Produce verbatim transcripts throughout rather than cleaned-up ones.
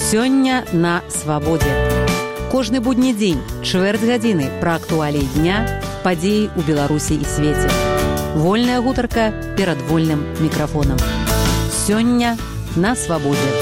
Сёння на свабодзе. Кожны будні дзень, чвэрць гадзіны пра актуаліі дня, падзеі ў Беларусі і свеце. Вольная гутарка перад вольным мікрафонам. Сёння на свабодзе.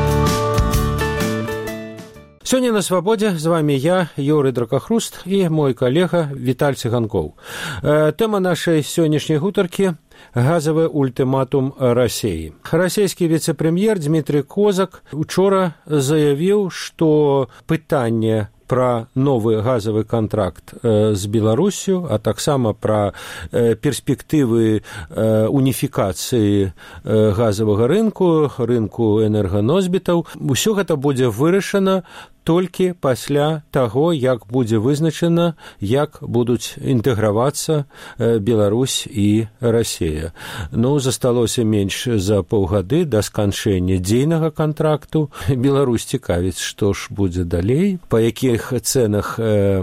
Сёння на свабодзе з вами я, Юрый Дракахруст, і мой калега Віталь Цыганкоў. Э, тэма нашай сённяшняй гутаркі – газовый ультиматум России. Российский вице-премьер Дмитрий Козак учора заявил, что пытание про новый газовый контракт э, с Беларусью, а таксама про э, перспективы э, унификации э, газового рынку, рынку энерганосьбітаў, усё гэта будзе вырашана толькі пасля таго, як будзе вызначана, як будуць інтэгравацца Беларусь і Расія. Ну, засталося менш за паўгады да сканчэння дзейнага кантракту. Беларусь цікавіць, што ж будзе далей, па якіх цэнах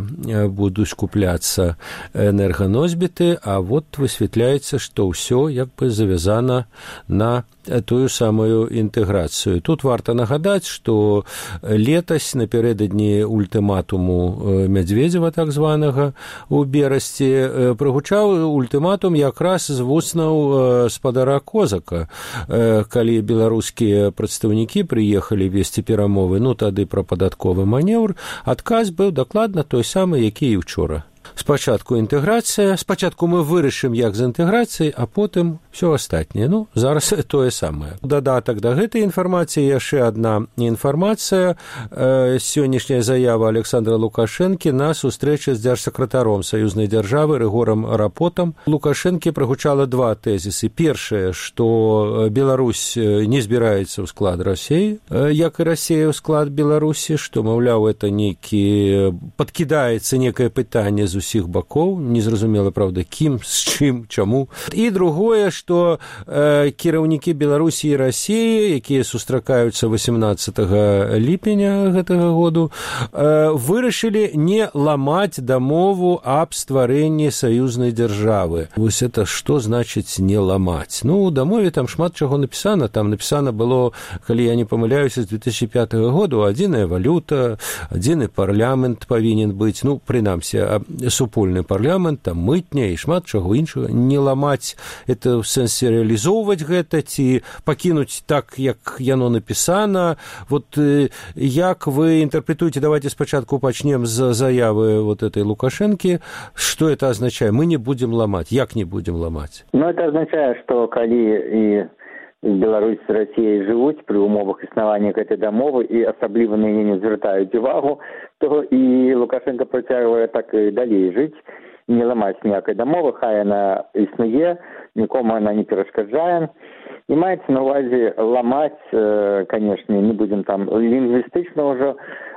будуць купляцца энерганосьбіты, а вот высвятляецца, што ўсё як бы завязана на тую самую інтэграцыю. Тут варта нагадаць, што летась напярэдадні ультыматуму Мядзведзева, так званага, у берасці, прагучаў ультыматум якраз з вуснаў спадара Козака. Калі беларускія прадстаўнікі прыехалі весці перамовы, ну тады пра падатковы манеўр, адказ быў дакладна той самы, які і учора. Спачатку інтэграцыя, спачатку мы вырашым, як з інтэграцыяй, а потым ўсё астатняе. Ну, зараз тое самае. Дадатак да гэтай інфармацыі яшчэ адна інфармацыя. Э, сённяшняя заява Александра Лукашэнкі на сустрэчы з дзяржсакратаром саюзнай дзяржавы Рыгорам Рапотам. Лукашэнкі прагучала два тэзісы. Першае, што Беларусь не збіраецца ў склад Расіі, як і Расія ў склад Беларусі, што, маўляў, это нейкі падкідаецца некае пытанне з усіх бакоў, незразумела, правда, кім, з чым, чаму. І другое, што э, кіраўнікі Беларусі і Расіі, якія сустракаюцца васемнаццатага ліпеня гэтага году, э, вырашылі не ламаць дамову аб стварэнні саюзнай дзяржавы. Вось это што значыць не ламаць? Ну, у дамове там шмат чаго напісана. Там напісана было, калі я не памыляюся, з две тысячи пятага году, адзіная валюта, адзіны парламент павінен быць, ну, прынамсі, супольны парламент, там мытня і шмат чаго іншага. Не ламаць, это в сэнсе рэалізоўваць гэта, ці пакінуць так, як яно напісана. Вот э, як вы інтэрпрэтуеце, давайте спачатку пачнем з заявы вот этой Лукашэнкі. Что это означает? Мы не будем ломать. Як не будем ломать? Ну, это означает, что калі і Беларусь з Расіяй жывуць пры умовах існавання гэтай дамовы і асабліва на яе не звяртаюць увагу, то і Лукашенко працягвае так і далей жыць, не ламаць ніякай дамовы, хай яна існуе, нікому она не перашкаджае. І маецца на ўвазе ламаць, канешне, не будзем там лінгвістычна ўжо,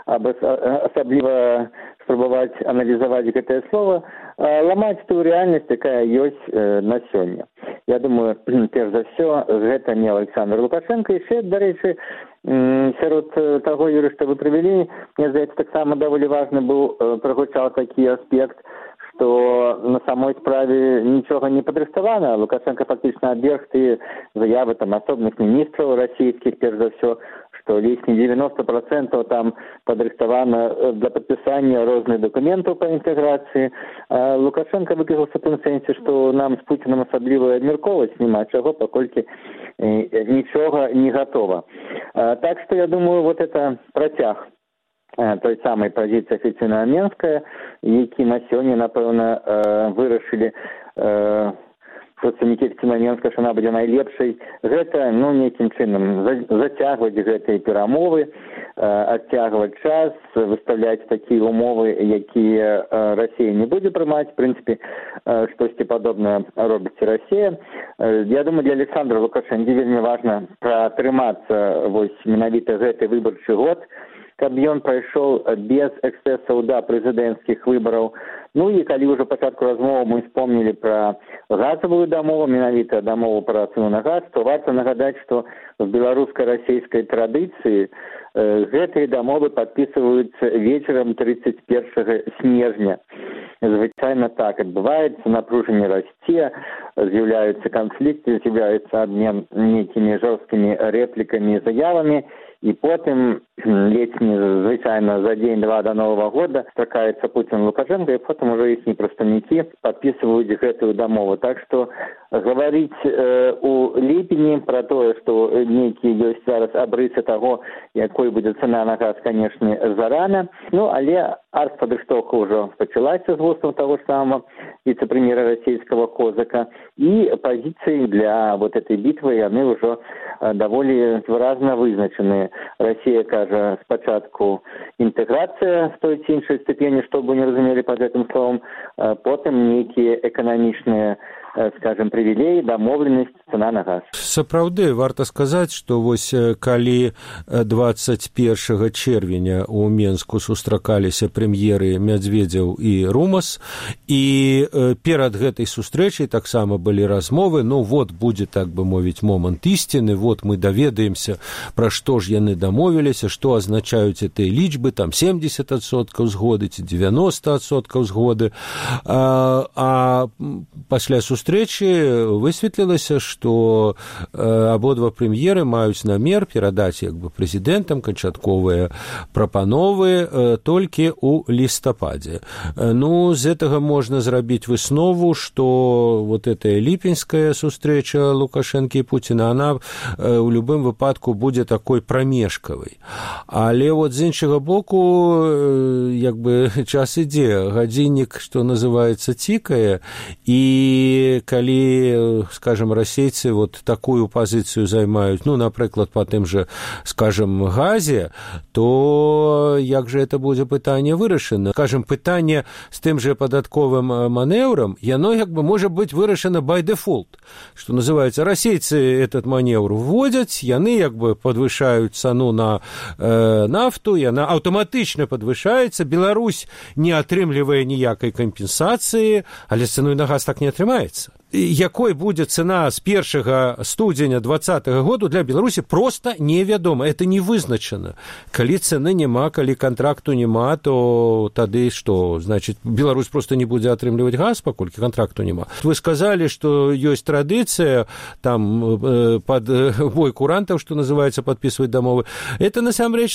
асабліва спрабаваць аналізаваць гэтае слово, ламаць ту рэальнасць, якая ёсць на сёння. Я думаю, перш за ўсё, гэта не Александр Лукашенко. Яшчэ, дарэчы, сярод таго, Юрый, што вы прывялі, мне здаецца, таксама даволі важны быў, прагучаў такі аспект, што на самой справе нічога не падрыхтавана. Лукашенко фактычна абверг тыя заявы там асобных міністраў расійскіх, перш за ўсё, што лишние девяносто процентов там падрыхтавана для падпісання розных дакументаў па інтэграцыі. Лукашенко выказаўся в тым сэнсе, што нам з Пуціным асабліва абмяркоўваць няма чаго, паколькі нічога не гатова. Так што я думаю, вот это працяг той самай пазіцыі афіцыйнага Менская, які на сёння, напэўна, вырашылі прадстаўнікі афіцыйнага Менска, што яна будзе найлепшай. Гэта, ну, нейкім чынам зацягваць гэтыя перамовы, адцягваць час, выставляць такія умовы, якія Расія не будзе прымаць. В прынцыпе, штосьці падобнае робіць Расія. Я думаю, для Александра Лукашэнкі вельмі важна пратрымацца вось менавіта гэты выбарчы год, каб ён прайшоў без эксцэсаў да прэзідэнцкіх выбараў. Ну і калі ўжо пачатку размовы мы вспомнілі пра газавую дамову, менавіта дамову пра цэну на газ, то варта нагадаць, што в беларуска-расійскай традыцыі гэтыя дамовы падпісваюцца вечарам тридцать первого снежня. Звычайна так адбываецца, напружанне расце, з'яўляюцца канфлікты, з'яўляецца абмен нейкімі жорсткімі рэплікамі і заявамі, і потым летні, звычайна за дзень-два до Нового года сустракаецца Путін Лукашенко, і потым ужо іхнія прадстаўнікі падпісваюць гэтую дамову. Так што гаварыць э, у ліпені пра тое, што нейкія ёсць зараз абрысы таго, якой будзе цана на газ, канешне, зарана. Ну, але артпадрыхтоўка ўжо пачалася з вустаў таго ж самого віцэ-прэм'ера расійскага Козака, і пазіцыі для вот этой бітвы яны ўжо даволі выразна вызначаныя. Расія кажа спачатку інтэграцыя в той ці іншай ступені, што бы не разумелі пад гэтым словом, потым нейкія эканамічныя, скажем, прывілеі, дамоўленасць, цана на газ. Сапраўды, варта сказаць, што вось калі двадцать первого чэрвеня ў Менску сустракаліся прэм'еры Мядзведзеў і Румас, і перад гэтай сустрэчай таксама былі размовы, ну вот будзе, так бы мовіць, момант ісціны, вот мы даведаемся, пра што ж яны дамовіліся, што азначаюць гэтыя лічбы, там семьдесят адсоткаў згоды ці девяносто адсоткаў згоды, а, а пасля сустрэчы сустрэчы высветлілася, што абодва прэм'еры маюць намер перадаць як бы прэзідэнтам канчатковыя прапановы толькі ў лістападзе. Ну, з гэтага можна зрабіць выснову, што вот эта ліпеньская сустрэча Лукашэнкі і Пуціна, она ў любым выпадку будзе такой прамежкавай. Але вот з іншага боку, як бы час ідзе, гадзіннік, што называецца, цікае, і калі, скажем, расейцы вот такую пазіцыю займаюць, ну, напрыклад, па тым же, скажем, газе, то як же это будзе пытанне вырашана? Скажем, пытанне з тым же падатковым манеўрам, яно як бы можа быць вырашана by default, што называецца, расейцы этот манеўр вводзяць, яны як бы падвышаюць цану на э, нафту, яна аўтаматычна падвышаецца, Беларусь не атрымлівае ніякай кампенсацыі, але з цаной на газ так не атрымаецца. Якой будзе цана з першага студзеня двадцатага году для Беларусі, просто невядома, это не вызначана. Калі цэны няма, калі контракту няма, то тады што? Значит, Беларусь просто не будзе атрымліваць газ, паколькі контракту няма. Вы сказалі, што ёсць традыцыя там пад бой курантаў, што называецца, падпісваць дамовы. Это насамрэч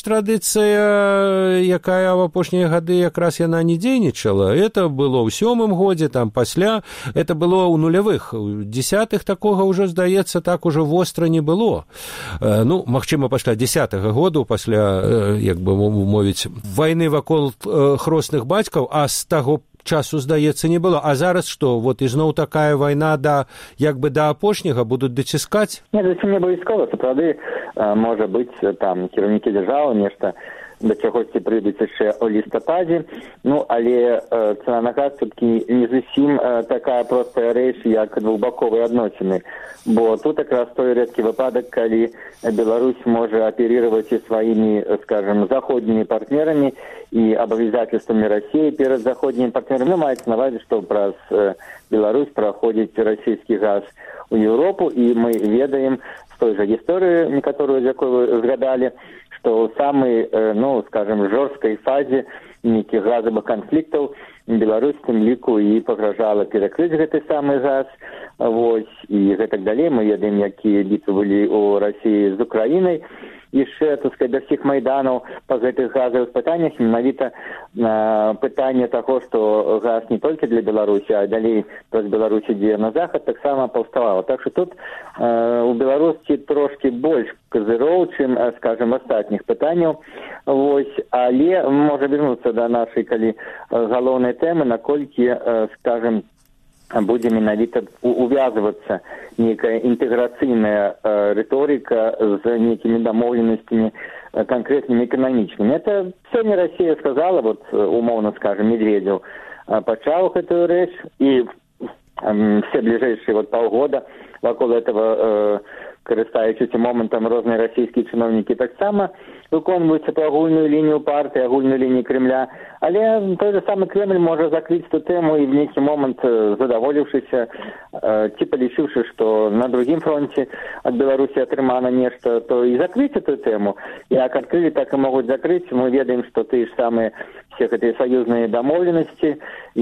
традыцыя, якая в апошнія гады якраз яна не дзейнічала. Это было ў сёмым годзе, там пасля, это было ў нулявых. У десятых такога ўжо, здаецца, так ужо востра не было. Ну, магчыма, пасля десятага году, пасля, як бы мовіць, вайны вакол хросных бацькаў, а з таго часу, здаецца, не было. А зараз што? Вот ізноў такая вайна да, як бы да апошняга будуць даціскаць? Не, зусім не абавязкова. Сапраўды, можа быць, там, кіраўнікі дзяржавы нешта да чагосьці прыйдуць яшчэ ў лістападзе, ну, але э, цана на газ все-таки не зусім э, такая простая рэч, як двухбаковыя адносіны, бо тут якраз той рэдкі выпадак, калі Беларусь можа аперировать і сваімі, скажем, заходнімі партнерамі і абавязательствамі России перад заходнімі партнерамі. Ну, маецца на ўвазе, што праз э, Беларусь праходзіць расійскі газ у Еўропу, і мы ведаем з той жа гісторыі, некаторую, з якой вы згадалі, што ў самай, ну, скажем, жорсткай фазе нейкіх газавых канфліктаў Беларусь тым ліку і пагражала перакрыць гэты самы газ, вось, і гэтак далей. Мы ведаем, якія бітвы былі ў Расіі з Украінай. Яшчэ, так сказать, да всіх майданаў па гэтых газавых пытаннях, менавіта э, пытанне таго, што газ не толькі для Беларусі, а далей праз Беларусь ідзе на захад, таксама паўставала. Так што тут э, у Беларусі трошкі больш казыроў, чым, скажем, астатніх пытанняў. Вось, але можа вярнуцца да нашай, калі галоўнай тэмы, наколькі, э, скажем, будзе менавіта увязвацца нейкая інтэграцыйная э, рыторыка з нейкімі дамоўленасцямі э, канкрэтнымі эканамічнымі. Это сёння Расія сказала, вот умоўна скажем, Медведзеў э, пачаў гэтую рэч, і э, все бліжэйшыя вот паўгода вакол этого, э, карыстаючыся момантам, розныя расійскія чыноўнікі таксама выконваюць эту агульную лінію партыі, агульную лінію Кремля. Але той же самы Кремль можа закрыць эту тэму і в нейкі момант, задаволіўшыся, ці палічыўшы, што на другім фронте ад Беларусі атрымана нешта, то і закрыць эту тэму. Як адкрылі, так і могуць закрыць. Мы ведаем, што тыя ж самыя все гэтыя саюзныя дамоўленасці,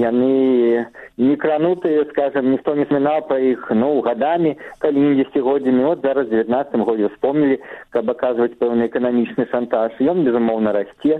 яны не кранутыя, скажем, ніхто не змінаў пра іх, ну, гадамі, калі не дзесяцігоддзямі. От зараз у дзевятнаццатым годзе вспомнілі, каб аказваць пэўны эканамічны шантаж. Ён, безумоўна, расце,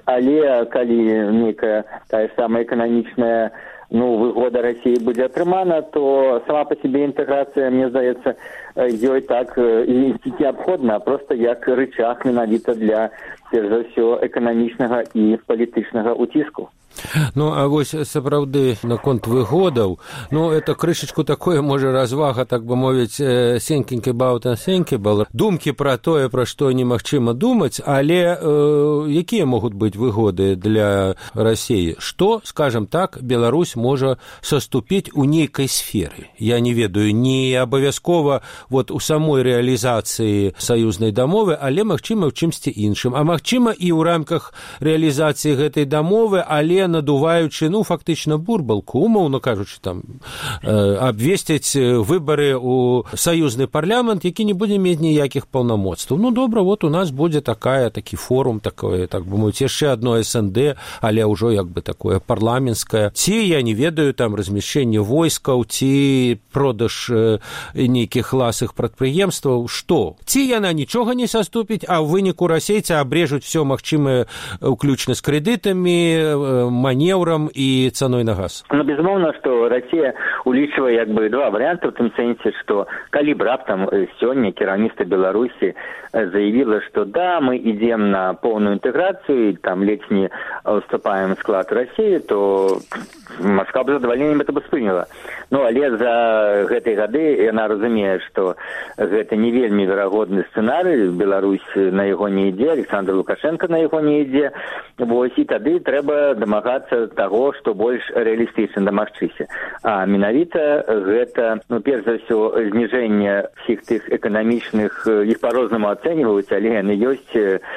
але калі нейкая тая самая эканамічная, ну, выгода России будзе атрымана, то сама по себе інтэграцыя, мне здаецца, ёй так і неабходна, а просто як рычаг менавіта для, перш за ўсё, эканамічнага і палітычнага уціску. Ну, а вось сапраўды наконт выгодаў, ну, это крышачку такое, можа, развага, так бы мовіць, сенькенькі баўта сенькібал, думкі пра тое, пра што немагчыма думаць, але э, якія могуць быць выгоды для Расіі? Што, скажем так, Беларусь можа саступіць у нейкай сферы? Я не ведаю, не абавязкова вот у самой рэалізацыі саюзнай дамовы, але, магчыма, ў чымсьці іншым. А магчыма, і ў рамках рэалізацыі гэтай дамовы, але надуваючы, ну, фактычна бурбалку, умоўна кажучы, там, э, абвесціць выбары ў саюзны парламент, які не будзе мець ніякіх паўнамоцтваў. Ну, добра, вот у нас будзе такая, такі форум, такое, так бы мовіць, яшчэ адно эс эн дэ, але ўжо, як бы, такое парламенцкае. Ці, я не ведаю, там, размяшчэнне войскаў, ці продаж э, нейкіх ласых прадпрыемстваў, што? Ці яна нічога не саступіць, а ў выніку расейцы абрежуць все магчымае, уключна з крэдытамі, маневрам і цаной на газ? Ну, безумоўна, што Расія улічвае як бы два варыянты ў тым сэнсе, што калі б раптам сёння кіраўніцтва Беларусі заявіла, што да, мы ідзем на поўную інтэграцыю, там ледзь не уступаем в склад Расіі, то Москва б задавальненнем это бы спыніла. Ну, але за гэтай гады яна разумее, што гэта не вельмі верагодны сцэнарый, Беларусь на яго не ідзе, Александр Лукашенко на яго не ідзе, вось, і тады трэба дамагацца таго, што больш рэалістычна дамагчыся. А менавіта гэта, ну, перш за ўсё, зніжэнне всіх тых эканамічных, іх па-рознаму ацэньваюць, але яны ёсць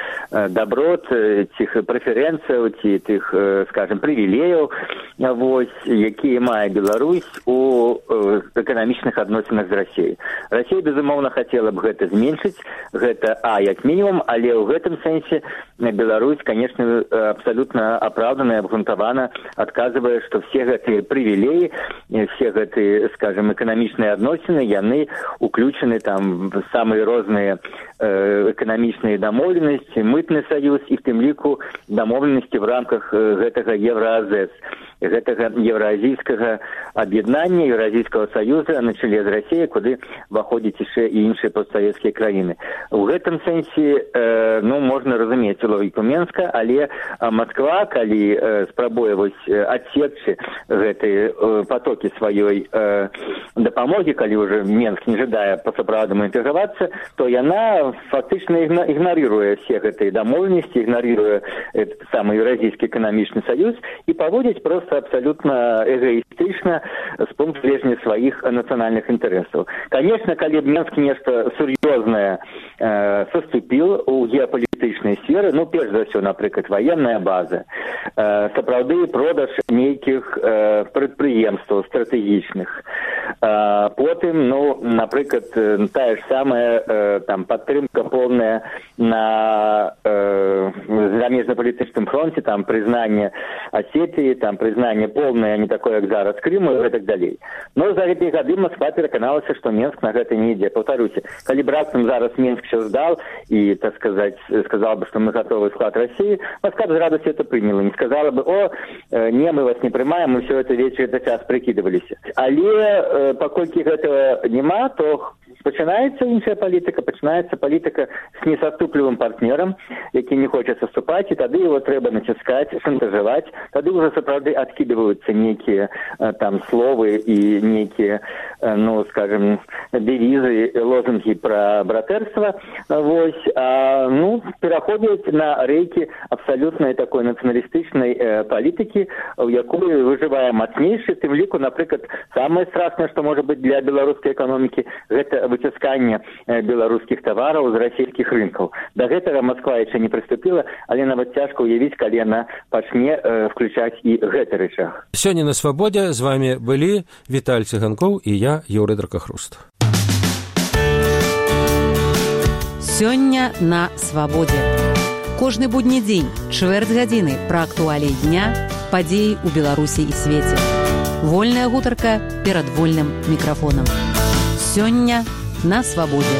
даброт, цих прэферэнцыяў, ці тых, скажем, прывілеяў, вось, якія мае Беларусь у эканамічных адносінах з Расіяй. Расія, безумоўна, хацела б гэта зменшыць, гэта, а, як мінімум, але ў гэтым сэнсе Беларусь, конечно, абсолютно оправданно и обґрунтавана адказвае, што все гэтыя прывілеі, все гэтыя, скажем, эканамічныя адносіны, яны уключаны там в самыя розныя э, эканамічныя дамоўленасці, мытны саюз і в тым ліку дамоўленасці в рамках гэтага Евразэс, гэтага еўраазійскага аб'яднання, Еўразійскага саюза на чале з Расіяй, куды ўваходзяць яшчэ і іншыя постсавецкія краіны. У гэтым сэнсе, э, ну, можна разумець логіку Менска, але Москва, калі э, спрабуе вось адсекчы гэтыя э, потокі сваёй э, дапамогі, калі ўжо Менск не жадае па-сапраўднаму інтэгравацца, то яна фактычна ігнаруе все гэтыя дамоўленасці, ігнаруе самы Еўразійскі эканамічны саюз і паводзіць просто абсолютно эгоістычна з пункту гледжання сваіх нацыянальных інтарэсаў. Конечно, калі б Менск нешта сур'ёзнае э, саступіл у геапалітычнай сферы, ну, перш за ўсё, напрыклад, военная база, э, сапраўды продаж нейкіх э, прадпрыемстваў стратэгічных. Э, потым, ну, напрыклад, тая ж самая э, там падтрымка поўная на э, замежна-палітычным фронте, там прызнанне Осетии, там прызнанне поўнае, не такое, як зараз Крыму і так далей. Но за гэтыя гады Москва пераканалася, што Менск на гэта не ідзе. Паўтаруся, калі б раптам зараз Менск все здал і, так сказать, сказал бы, что мы готовы в склад России, Москва бы с радостью это приняла. Не сказала бы, о, не, мы вас не приймаем, мы все это вечер, это час прикидывались. Але, покольки этого нема, то пачынаецца іншая палітыка, пачынаецца палітыка з несаступлівым партнерам, які не хоча саступаць, і тады его трэба націскаць, шантажаваць, тады ўжо сапраўды адкідваюцца нейкія там словы і нейкія, ну, скажем, девізы, лозунгі пра братэрства, вось, а, ну, пераходзяць на рэйкі абсалютнай такой нацыяналістычнай э, палітыкі, у якой выжывае мацнейшы, тым ліку, напрыклад, самае страшнае, што можа быць для беларускай эканомікі, гэта выціскання беларускіх тавараў з расійскіх рынкаў. Да гэтага Масква яшчэ не прыступіла, але нават цяжка ўявіць, калі яна пачне включаць і гэты рычаг. Сёння на Свабодзе з вами былі Віталь Цыганкоў і я, Юрый Дракахруст. Сёння на Свабодзе. Кожны будні дзень, чвэрць гадзіны пра актуаліі дня, падзеі ў Беларусі і свеце. Вольная гутарка перад вольным мікрафонам. Сёння на Свабодзе.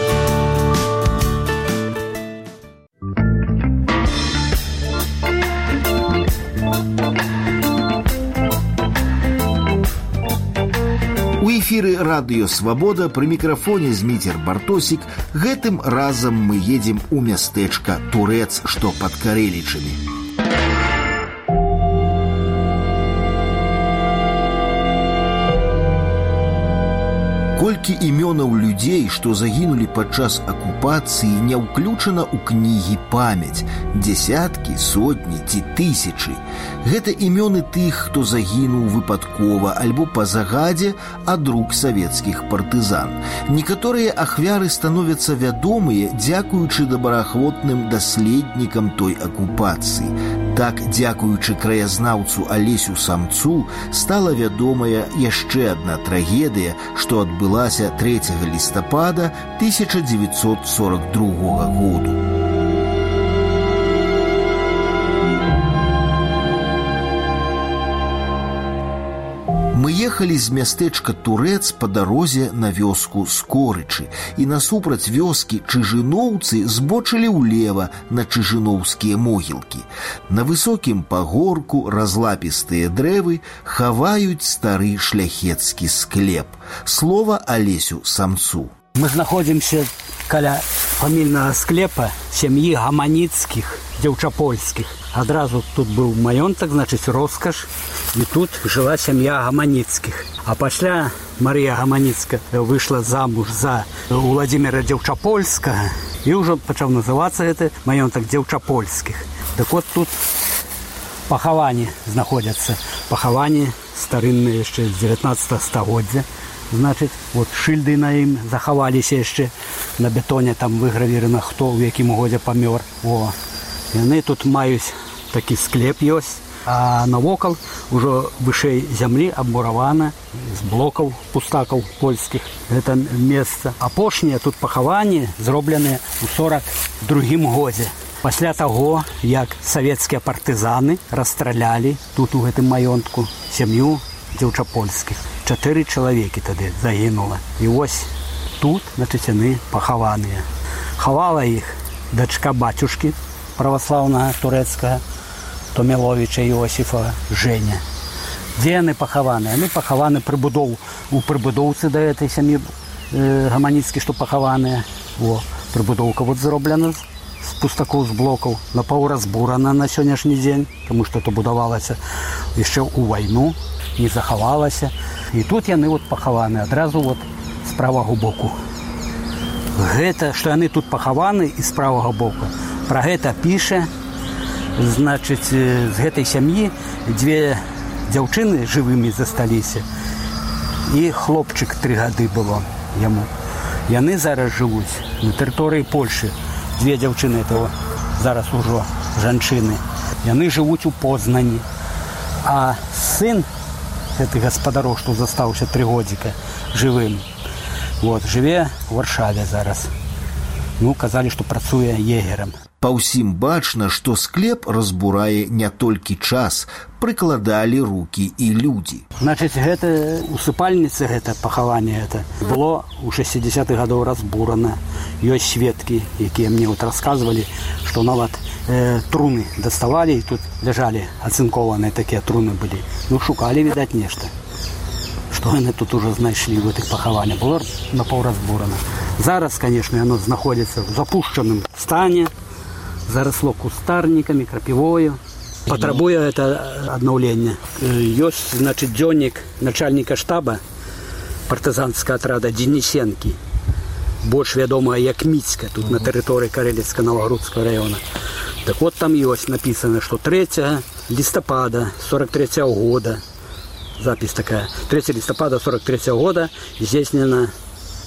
У эфіры радыё «Свабода» пры мікрафоне Зміцер Бартосік. Гэтым разам мы едзем у мястэчка Турэц, што пад Карэлічамі. Колькі імёнаў людзей, што загінулі падчас акупацыі, не ўключана ў кнігі памяць. Дзясяткі, сотні ці тысячы. Гэта імёны тых, хто загінуў выпадкова альбо па загадзе ад рук савецкіх партызан. Некаторыя ахвяры становяцца вядомыя дзякуючы добраахвотным даследнікам той акупацыі. Так, дзякуючы краязнаўцу Алесю Самцу, стала вядомая яшчэ адна трагедыя, што адбылася трэцяга лістапада тысяча дзевяцьсот сорок другога году. Мы ехалі з мястэчка Турэц па дарозе на вёску Скорычы, і насупраць вёскі чыжыноўцы збочылі ўлева на чыжыноўскія могілкі. На высокім пагорку разлапістыя дрэвы хаваюць стары шляхецкі склеп. Слова Алесю Самцу. Мы знаходзімся каля фамільнага склепа сям'і Гаманіцкіх, дзяўчапольскіх. Адразу тут быў маёнтак, значыць, роскаш, і тут жыла сям'я Гаманіцкіх. А пасля Марыя Гаманіцка выйшла замуж за Уладзіміра Дзяўчапольскага, і ўжо пачаў называцца гэты маёнтак Дзяўчапольскіх. Так вот тут пахаванні знаходзяцца. Пахаванні старынныя яшчэ з дзевятнаццатага стагоддзя. Значыць, вот шыльды на ім захаваліся яшчэ на бетоне, там выгравірана, хто ў якім годзе памёр. О, яны тут маюць такі склеп ёсць, а навокал ужо вышэй зямлі абмуравана з блокаў пустакаў польскіх гэта месца. Апошнія тут пахаванні зробленыя ў сорак другім годзе. Пасля таго, як савецкія партызаны расстралялі тут у гэтым маёнтку сям'ю дзяўчапольскіх. Чатыры чалавекі тады загінула. І вось тут, значыць, яны пахаваныя. Хавала іх дачка бацюшкі праваслаўнага турэцкага Томіловіча Іосіфа Женя. Дзе яны пахаваны? Яны пахаваны прыбудоў у прыбудоўцы да гэтай сям'і э, Гаманіцкі, што пахаваныя. О, прыбудоўка вот зроблена з пустакоў, з блокаў, напаўразбурана на сённяшні дзень, таму што то будавалася яшчэ ў вайну, не захавалася. І тут яны вот пахаваны адразу вот з правага боку. Гэта, што яны тут пахаваны і з правага боку. Пра гэта піша, значыць, з гэтай сям'і дзве дзяўчыны жывымі засталіся. І хлопчык тры гады было яму. Яны зараз жывуць на тэрыторыі Польшы. Дзве дзяўчыны этого зараз ужо жанчыны. Яны жывуць у Познані. А сын гэты гаспадароў, што застаўся тры годзіка жывым, вот, жыве ў Варшаве зараз. Ну, казалі, што працуе егерам. Па ўсім бачна, што склеп разбурае не толькі час, прыкладалі рукі і людзі. Значыць, гэта усыпальніца, гэта пахаванне, гэта было ў шэсцідзесятых гадоў разбурана. Ёсць сведкі, якія мне вот расказвалі, што нават э, труны даставалі, і тут ляжалі ацынкованыя такія труны былі. Ну, шукалі, відаць, нешта. Што яны тут ужо знайшлі в гэтых пахаваннях. Было напаўразбурана. Зараз, канешне, яно знаходзіцца ў запушчаным стане, заросло кустарниками, крапивою. Потребує это обновление. Есть, значит, дзённик начальника штаба партизанского отряда Денисенки, больше вядомая як Мицка, тут uh-huh. на территории Карелецко-Новогрудского района. Так вот там есть написано, что третьего листопада сорок третьего года, запись такая, третьего листопада сорок третьего года здійснено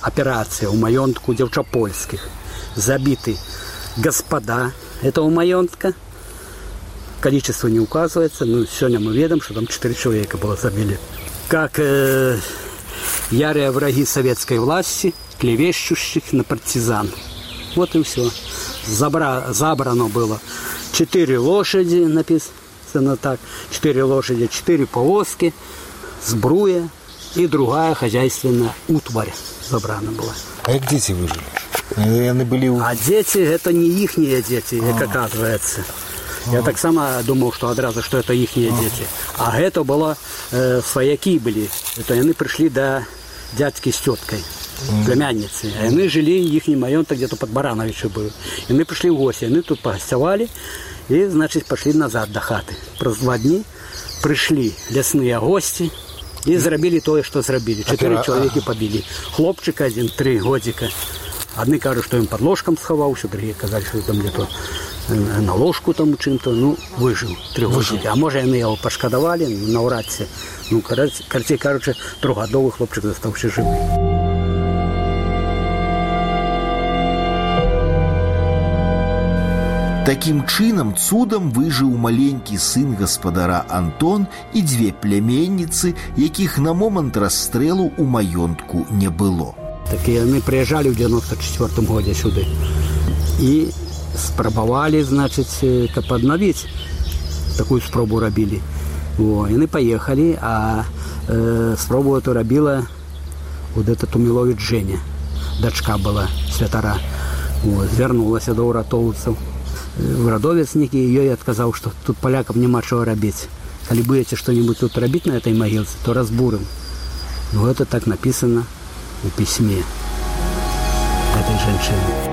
операция у маёнтку дзяўчапольскіх. Забиты господа этого маёнтка. Количество не указывается, но сегодня мы видим, что там четыре человека было забили. Как э, ярые враги советской власти, клевещущих на партизан. Вот и все. Забра, забрано было четыре лошади, написано так, четыре лошади, четыре повозки, сбруя и другая хозяйственная утварь забрана была. А как дети выжили? Они были... А дети, это не ихние дети, как оказывается. Я так сама думал, что одразу, что это ихние дети. А это было, э, свояки были. Это они пришли до дядьки с теткой, племянницы. И они жили, ихний маёнток где-то под Барановичем был. И мы пришли в гости, они тут погостевали и, значит, пошли назад до хаты. Про два дни пришли лесные гости и зробили то, что зробили. Четыре человека побили. Хлопчик один, три годика. Одни кажут, что им под ложком сховался, другие казали, что там где-то на ложку там чим-то, ну, выжил. Три годика. А може, вони його пошкодували, навряд чи. Ну, короче, короче, трьохгодовий хлопчик залишився живий. Такім чынам цудам выжыў маленькі сын гаспадара Антон і дзве пляменніцы, якіх на момант расстрэлу ў маёнтку не было. Так и они приезжали в девяносто четвёртом году сюда и спробовали, значит, как подновить. Такую спробу робили. Вот. И они поехали, а э, спробу эту робила вот эта Тумилович Женя. Дочка была святара. Вот. Вернулась до уратовцев. Уродовец некий ее и отказал, что тут полякам нема чего робить. Если будете что-нибудь тут робить на этой могиле, то разбурим. Ну, это так написано в письме этой женщины.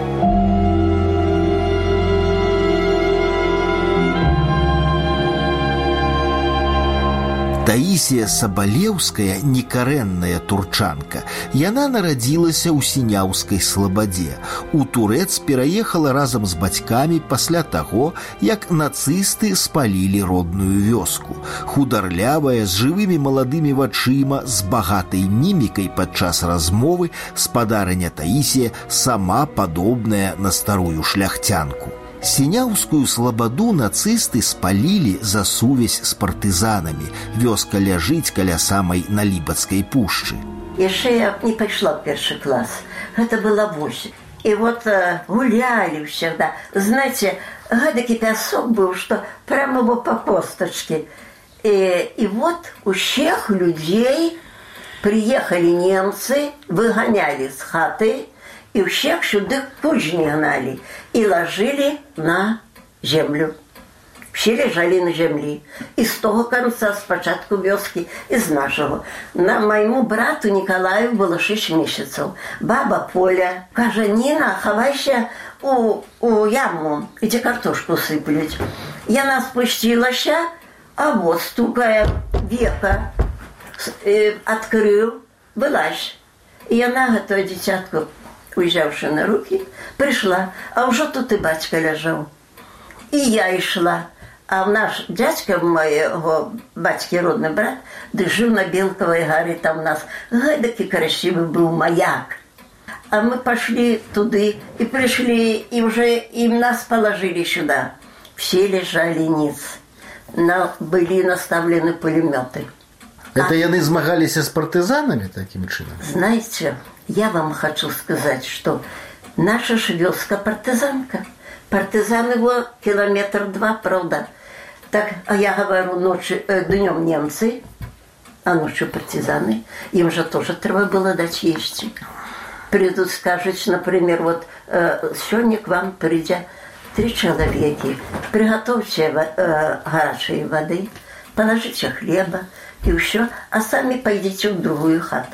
Таісія Сабалеўская, некарэнная турчанка, яна нарадзілася ў Сіняўскай слабадзе. У Турэц пераехала разам з бацькамі пасля таго, як нацысты спалілі родную вёску. Хударлявая, з жывымі маладымі вачыма, з багатай мімікай падчас размовы, спадарыня Таісія сама падобная на старую шляхцянку. Сіняўскую слабаду нацысты спалілі за сувязь з партызанамі. Вёска ляжыць каля самай Налібацкай пушчы. Яшчэ я не пайшла ў першы клас. Гэта была восень. И вот э, гуляли всегда. Знаете, гадакі пясок быў, што прямо было по косточке. И, и вот у всех людей приехали немцы, выгоняли с хаты, и всех сюда кузни гнали и ложили на землю. Все лежали на земле. И с того конца, с початку вёски, из нашего. На моему брату Николаю было шесть месяцев. Баба Поля каже: Нина, ховайся у, у яму, где картошку сыплють. Я спустилась, а вот стукая века, э, открыл, вылазь. И она готова дитятку, уезжавши на руки, пришла, а уже тут и батька лежал. И я и шла. А наш дядька, моего батьки родный брат, жил на Белковой горе, там у нас гадкий красивый был маяк. А мы пошли туда и пришли, и уже им нас положили сюда. Все лежали ниц. На, были наставлены пулеметы. Это яны змагались с партизанами таким чином? Знаете, я вам хочу сказать, что наша вёска партизанка. Партизан его километр два, правда. Так, а я говорю, ночью, э, днем немцы, а ночью партизаны. Им же тоже треба было дать есть. Придут, скажут, например, вот э, сегодня к вам придя три человека, приготовьте э, горячей воды, положите хлеба и все, а сами пойдите в другую хату.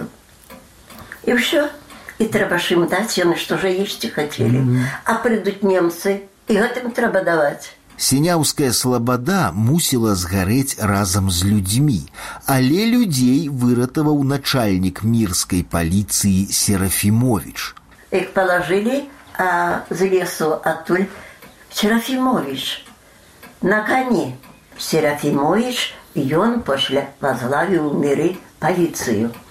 И все. И треба ж им дать, они что же есть хотели. Mm-hmm. А придут немцы, и гэтым треба давать. Сіняўская слабада мусіла згарэць разам з людзьмі, але людзей выратаваў начальнік мірскай паліцыі Серафімович. Их положили, а з лесу оттуль Серафімович на коне. Серафімович, ён пасля возглавіў міры паліцыю.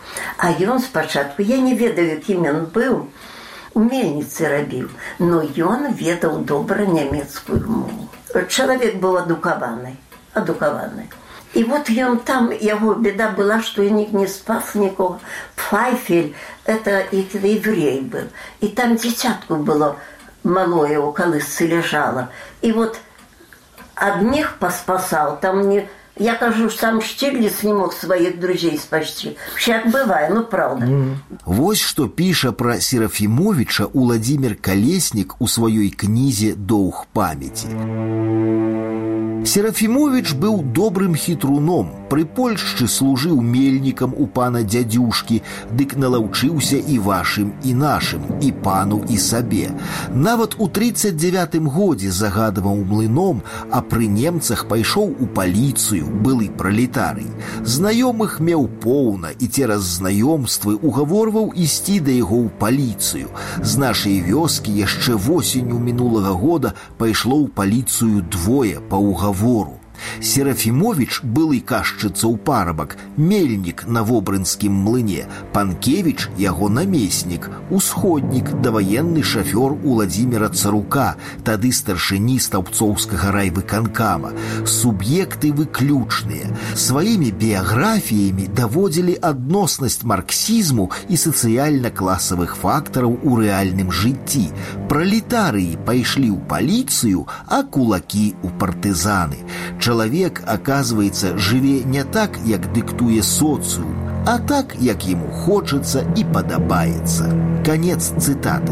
А ён спачатку, я не ведаю, кім ён быў, у мельніцы рабіў, но ён ведаў добра нямецкую мову. Чалавек быў адукаваны, адукаваны. І вот ён там, яго беда была, што ніг не спас нікога. Пфайфель, это еврей был. І там дзіцятку было малое у калысцы ляжала. І вот адних паспасаў, там не... Я кажу, сам Штиглиц не мог сваіх друзей спасці. Як бывае, ну правда. Mm. Вось што піша пра Серафімовіча Уладзімір Калеснік у сваёй кнізе «Доўг памяці». Серафімовіч быў добрым хітруном, пры Польшчы служыў мельнікам у пана дзядзюшкі, дык налаўчыўся і вашым, і нашым, і пану, і сабе. Нават у трыццаць дзявятым годзе загадаваў млыном, а пры немцах пайшоў у паліцыю, былы пралетарый. Знаёмых меў поўна і цераз знаёмствы угаворваў ісці да яго ў паліцыю. З нашай вёскі яшчэ восенню мінулага года пайшло ў паліцыю двое па угавору. Серафімовіч былы кашчыцаў парабак, мельнік на Вобрынскім млыне, Панкевіч яго намеснік, усходнік, даваенны шафёр Уладзіміра Царука, тады старшыні стаўбцоўскага райвыканкама. Суб'екты выключныя. Сваімі біяграфіямі даводзілі адноснасць марксізму і сацыяльна-класавых фактараў у рэальным жыцці. Пралетарыі пайшлі ў паліцыю, а кулакі ў партызаны. Чалавек, аказваецца, жыве не так, як дыктуе соцыум, а так, як яму хочацца і падабаецца. Канец цытаты.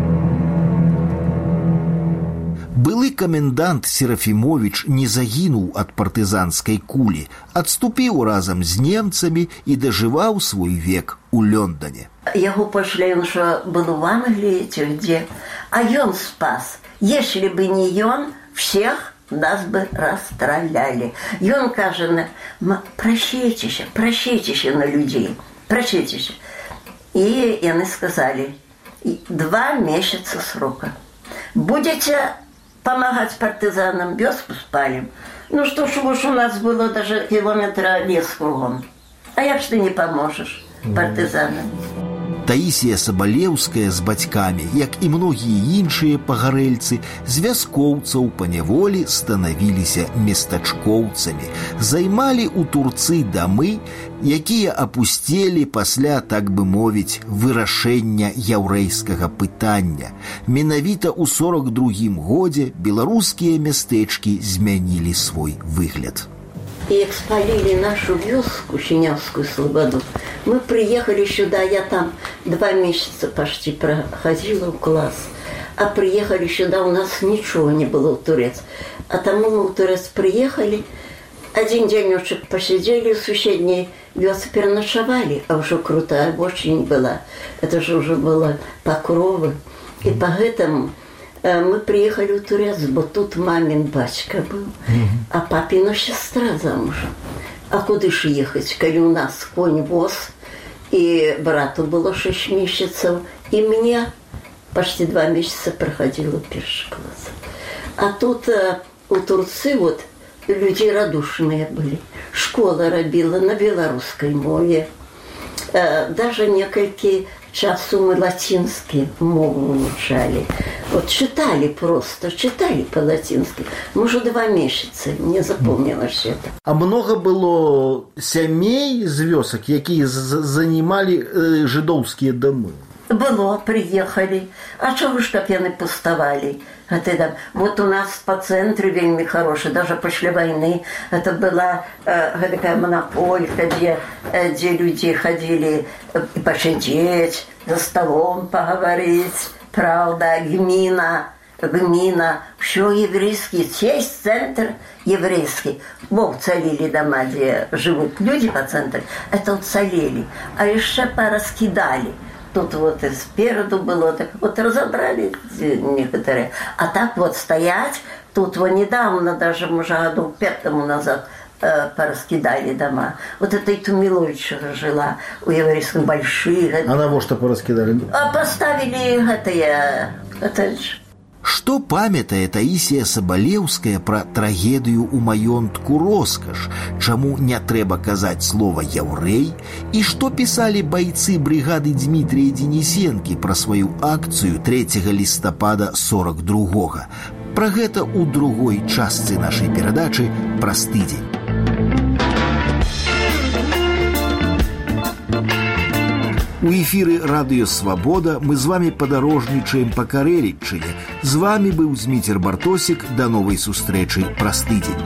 Былы камендант Серафімовіч не загінуў ад партызанскай кулі, адступіў разам з немцамі і дажываў свой век у Лондоне. Яго пашлі, ён жа был в Англии, дзе, а ён спас. Если бы не ён, всех нас бы расстраляли. И он кажет, прощайтесь, прощайтесь на людей, прощайтесь. И они сказали, два месяца срока. Будете помогать партизанам, вёску спалим. Ну что ж, уж у нас было даже километра лес кругом. А як ж ты не поможешь партизанам? Таісія Сабалеўская з бацькамі, як і многія іншыя пагарэльцы, з вяскоўцаў паняволі станавіліся местачкоўцамі, займалі ў Турцыі дамы, якія апусцелі пасля, так бы мовіць, вырашэння яўрэйскага пытання. Менавіта ў сорок другім годзе беларускія мястэчкі змянілі свой выгляд. И спалили нашу вёску, Синявскую Слободу. Мы приехали сюда, я там два месяца почти проходила в класс. А приехали сюда, у нас ничего не было в Турец. А тому мы в Турец приехали, один денечек посидели в соседней вёске, переночевали, а уже крутая очень была. Это же уже было Покровы. И поэтому мы приехали в Турец, бо тут мамин батька был, а папина сестра замужем. А куда ж ехать, коли у нас конь воз, и брату было шесть месяцев, и мне почти два месяца проходило первый класс. А тут у Турции вот люди радушные были. Школа робила на белорусской мове. Даже несколько часу мы латинский мову изучали. Вот читали просто, читали по-латински. Может, два месяца, не запомнилось это. А много было сямей з вёсак, якія занимали э, жидовские домы? Было, приехали. А чего ж как яны пустовали? Это, вот у нас по центру вельми хороший, даже после войны. Это была э, такая монополька, где, э, где люди ходили э, посидеть, за столом поговорить. Правда, гмина, гмина, все еврейский, есть центр еврейский. Бог уцелели дома, где живут люди по центру, это уцелели. А еще пораскидали. Тут вот и спереду было, так вот разобрали некоторые. А так вот стоять, тут вот недавно, даже, может, году пять тому назад, э, пораскидали дома. Вот это и Тумиловичева жила у еврейских больших. А на во что пораскидали? А поставили это, это Што памятае Таісія Сабалеўская пра трагедыю ў маёнтку «Роскаш», чаму не трэба казаць слова «яўрэй» і што пісалі байцы брыгады Дмітрия Денисенкі пра сваю акцыю трэцяга лістапада сорок другога. Пра гэта ў другой частцы нашай перадачы праз тыдзень. У эфіры радыё «Свабода» мы з вами падарожнічаем па Карэліччыне. З вами быў Зміцер Бартосік. Да новай сустрэчы праз тыдзень.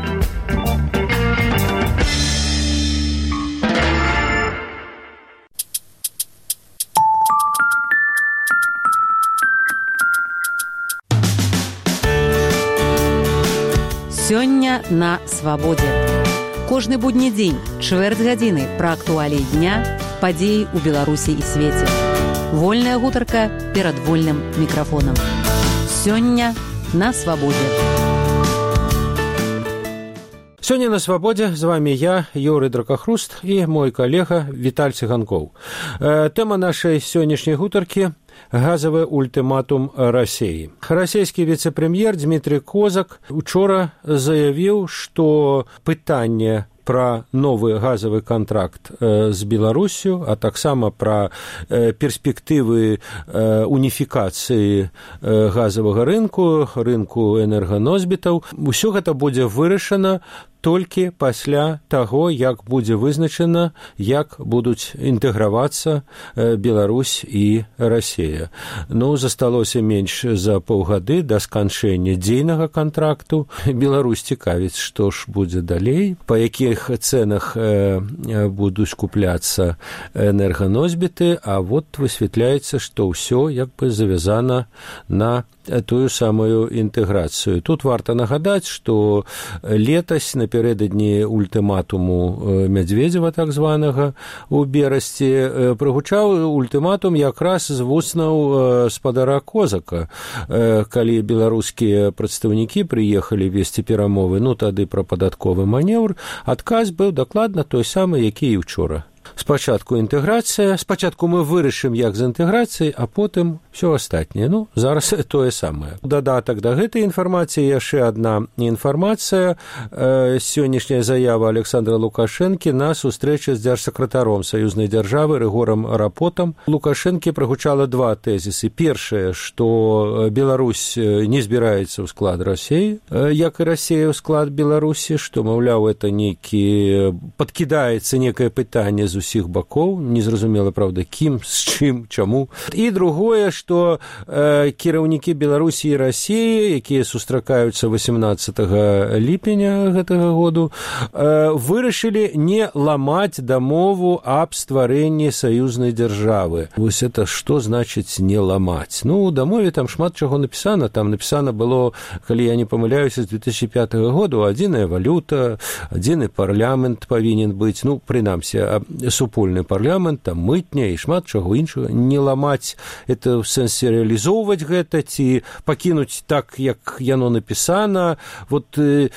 Сёння на свабодзе. Кожны будні дзень, чвэрць гадзіны пра актуаліі дня, падзеі ў Беларусі і свеце. Вольная гутарка перад вольным мікрафонам. Сёння на свабодзе. Сёння на свабодзе з вами я, Юрый Дракахруст, і мой калега Віталь Цыганкоў. Тэма нашай сённяшняй гутаркі – газавы ультыматум Расіі. Расійскі віцэ-прэм'ер Дмітрий Козак учора заявіў, што пытанне пра новы газавы кантракт з Беларусю, а таксама пра перспектывы уніфікацыі газавага рынку, рынку энерганосьбітаў, усё гэта будзе вырашана толькі пасля таго, як будзе вызначана, як будуць інтэгравацца Беларусь і Расія. Ну, засталося менш за паўгады да сканчэння дзейнага кантракту. Беларусь цікавіць, што ж будзе далей, па якіх цэнах будуць купляцца энерганосьбіты, а вот высвятляецца, што ўсё як бы завязана на тую самую інтэграцыю. Тут варта нагадаць, што летась напярэдадні ультыматуму Мядзведзева, так званага, у Берасці, прагучаў ультыматум якраз з вуснаў спадара Козака. Калі беларускія прадстаўнікі прыехалі весці перамовы, ну тады пра падатковы манеўр, адказ быў дакладна той самы, які і ўчора. Спачатку інтэграцыя, спачатку мы вырашым, як з інтэграцыяй, а потым ўсё астатняе. Ну, зараз тое самае. Дадатак да гэтай інфармацыі яшчэ адна інфармацыя. Сённяшняя заява Александра Лукашэнкі на сустрэчы з дзяржсакратаром саюзнай дзяржавы Рыгорам Рапотам. Лукашэнкі прагучала два тэзісы. Першае, што Беларусь не збіраецца ў склад Расіі, як і Расія ў склад Беларусі, што, маўляў, это нейкі падкідаецца некае пытанне з усіх бакоў, незразумела, правда, кім, з чым, чаму. І другое, што э, кіраўнікі Беларусі і Расіі, якія сустракаюцца восемнадцатага ліпеня гэтага году, э, вырашылі не ламаць дамову аб стварэнні саюзнай дзяржавы. Вось это што значыць не ламаць? Ну, у дамове там шмат чаго напісана. Там напісана было, калі я не памыляюся, з две тысячи пятага году, адзіная валюта, адзіны парламент павінен быць, ну, прынамсі, супольны парламент, там мытня і шмат чаго іншага. Не ламаць, это ў сэнсе рэалізоўваць гэта, ці пакінуць так, як яно напісана. Вот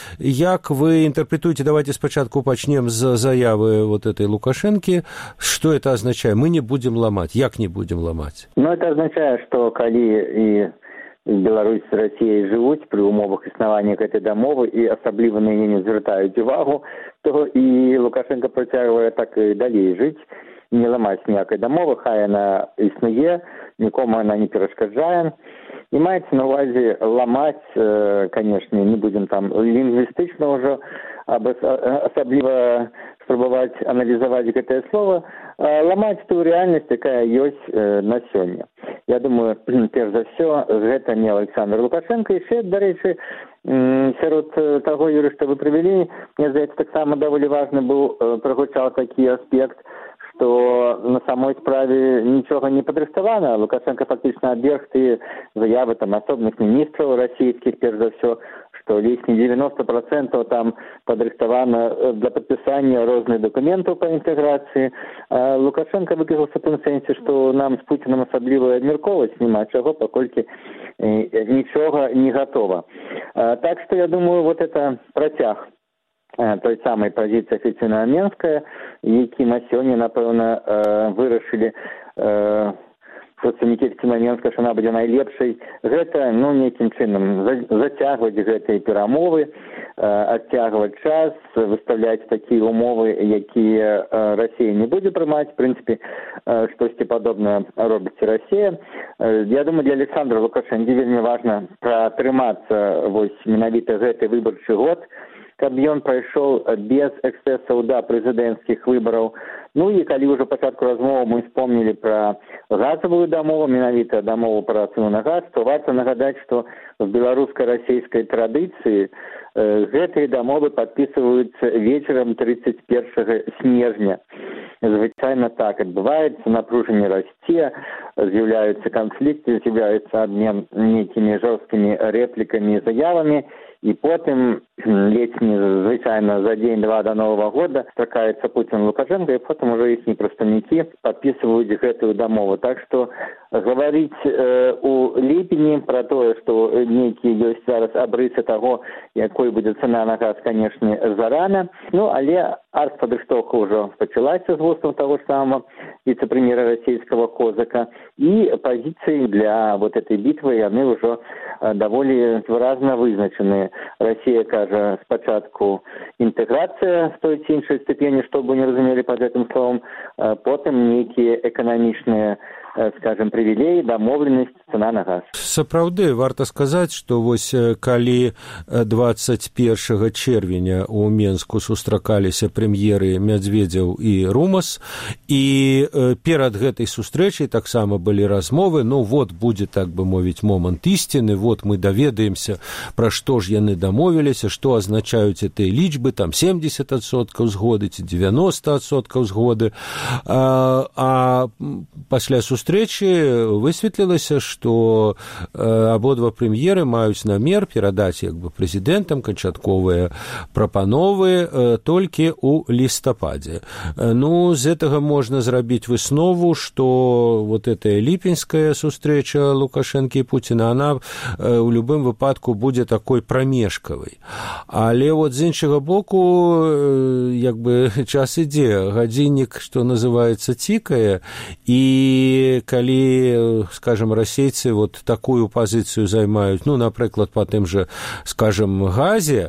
як вы інтэрпрэтуеце, давайте спачатку пачнем з заявы вот этой Лукашэнкі. Что это означает? Мы не будем ламаць. Як не будем ламаць? Ну, это означает, что калі і Беларусь з Расіяй жывуць пры умовах існавання гэтай дамовы і асабліва на яе не звяртаюць увагу, то і Лукашенко працягвае так і далей жыць, не ламаць ніякай дамовы, хай яна існуе, нікому яна не перашкаджае. І маецца на ўвазе ламаць, канешне, не будзем там лінгвістычна ўжо, асабліва спрабаваць аналізаваць гэтае слово, ламаць ту рэальнасць, якая ёсць на сёння. Я думаю, перш за ўсё, гэта не Александр Лукашенко. І ще, до речі, сярод таго, Юрий, што вы прывялі, мне здаецца, таксама даволі важны быў, прагучаў такі аспект, што на самой справе нічога не падрыхтавана. Лукашенко фактычна абверг тыя заявы там асобных міністраў расійскіх, перш за ўсё, што ледзь не девяносто процентов там падрыхтавана для падпісання розных дакументаў па інтэграцыі. А Лукашенко выказаўся в тым сэнсе, што нам з Пуцінам асабліва абмяркоўваць няма чаго, паколькі нічога не гатова. А, так што я думаю, вот это працяг той самай пазіцыі афіцыйнага Менска, які на сёння, напэўна, вырашылі прадстаўнікі Цінаменска, што яна будзе найлепшай. Гэта, ну, нейкім чынам зацягваць гэтыя перамовы, адцягваць час, выставляць такія умовы, якія Расія не будзе прымаць. В прынцыпе, штосьці падобнае робіць Расія. Я думаю, для Александра Лукашэнкі вельмі важна пратрымацца вось менавіта гэты выбарчы год, каб ён прайшоў без эксцэсаў да прэзідэнцкіх выбараў. Ну і калі ўжо пачатку размовы мы вспомнілі пра газавую дамову, менавіта дамову пра цэну на газ, то варта нагадаць, што в беларуска-расійскай традыцыі э, гэтыя дамовы падпісваюцца вечарам тридцать первого снежня. Звычайна так адбываецца, напружанне расце, з'яўляюцца канфлікты, з'яўляецца абмен нейкімі жорсткімі рэплікамі і заявамі, і потым ледзь не звычайна за дзень-два до Нового года сустракаецца Путін Лукашенко, і потым ужо іхнія прадстаўнікі падпісваюць гэтую дамову. Так што гаварыць э, у ліпені пра тое, што нейкія ёсць зараз абрысы таго, якой будзе цана на газ, канешне, зарана. Ну, але артпадрыхтоўка ўжо пачалася з вустаў таго ж самого віцэ-прэм'ера расійскага Козака, і пазіцыі для вот этой бітвы яны ўжо даволі выразна вызначаны. Расія кажа спачатку інтэграцыя з той ці іншай ступені, што бы не разумелі пад гэтым словом, потым нейкія эканамічныя, скажем, прывілеі, дамоўленасць, цана на газ. Сапраўды, варта сказаць, што вось калі двадцать первого чэрвеня ў Менску сустракаліся прэм'еры Мядзведзеў і Румас, і перад гэтай сустрэчай таксама былі размовы, ну вот будзе, так бы мовіць, момант ісціны, вот мы даведаемся, пра што ж яны дамовіліся, што азначаюць гэтыя лічбы, там семьдесят адсоткаў згоды ці девяносто адсоткаў згоды, а, а пасля сустрэчы высветлілася, што абодва прэм'еры маюць намер перадаць як бы прэзідэнтам канчатковыя прапановы толькі ў лістападзе. Ну, з гэтага можна зрабіць выснову, што вот эта ліпеньская сустрэча Лукашэнкі і Пуціна, она ў любым выпадку будзе такой прамежкавай. Але вот з іншага боку, як бы час ідзе, гадзіннік, што называецца, цікае, і калі, скажем, расейцы вот такую пазіцыю займаюць, ну, напрыклад, па тым же, скажем, газе,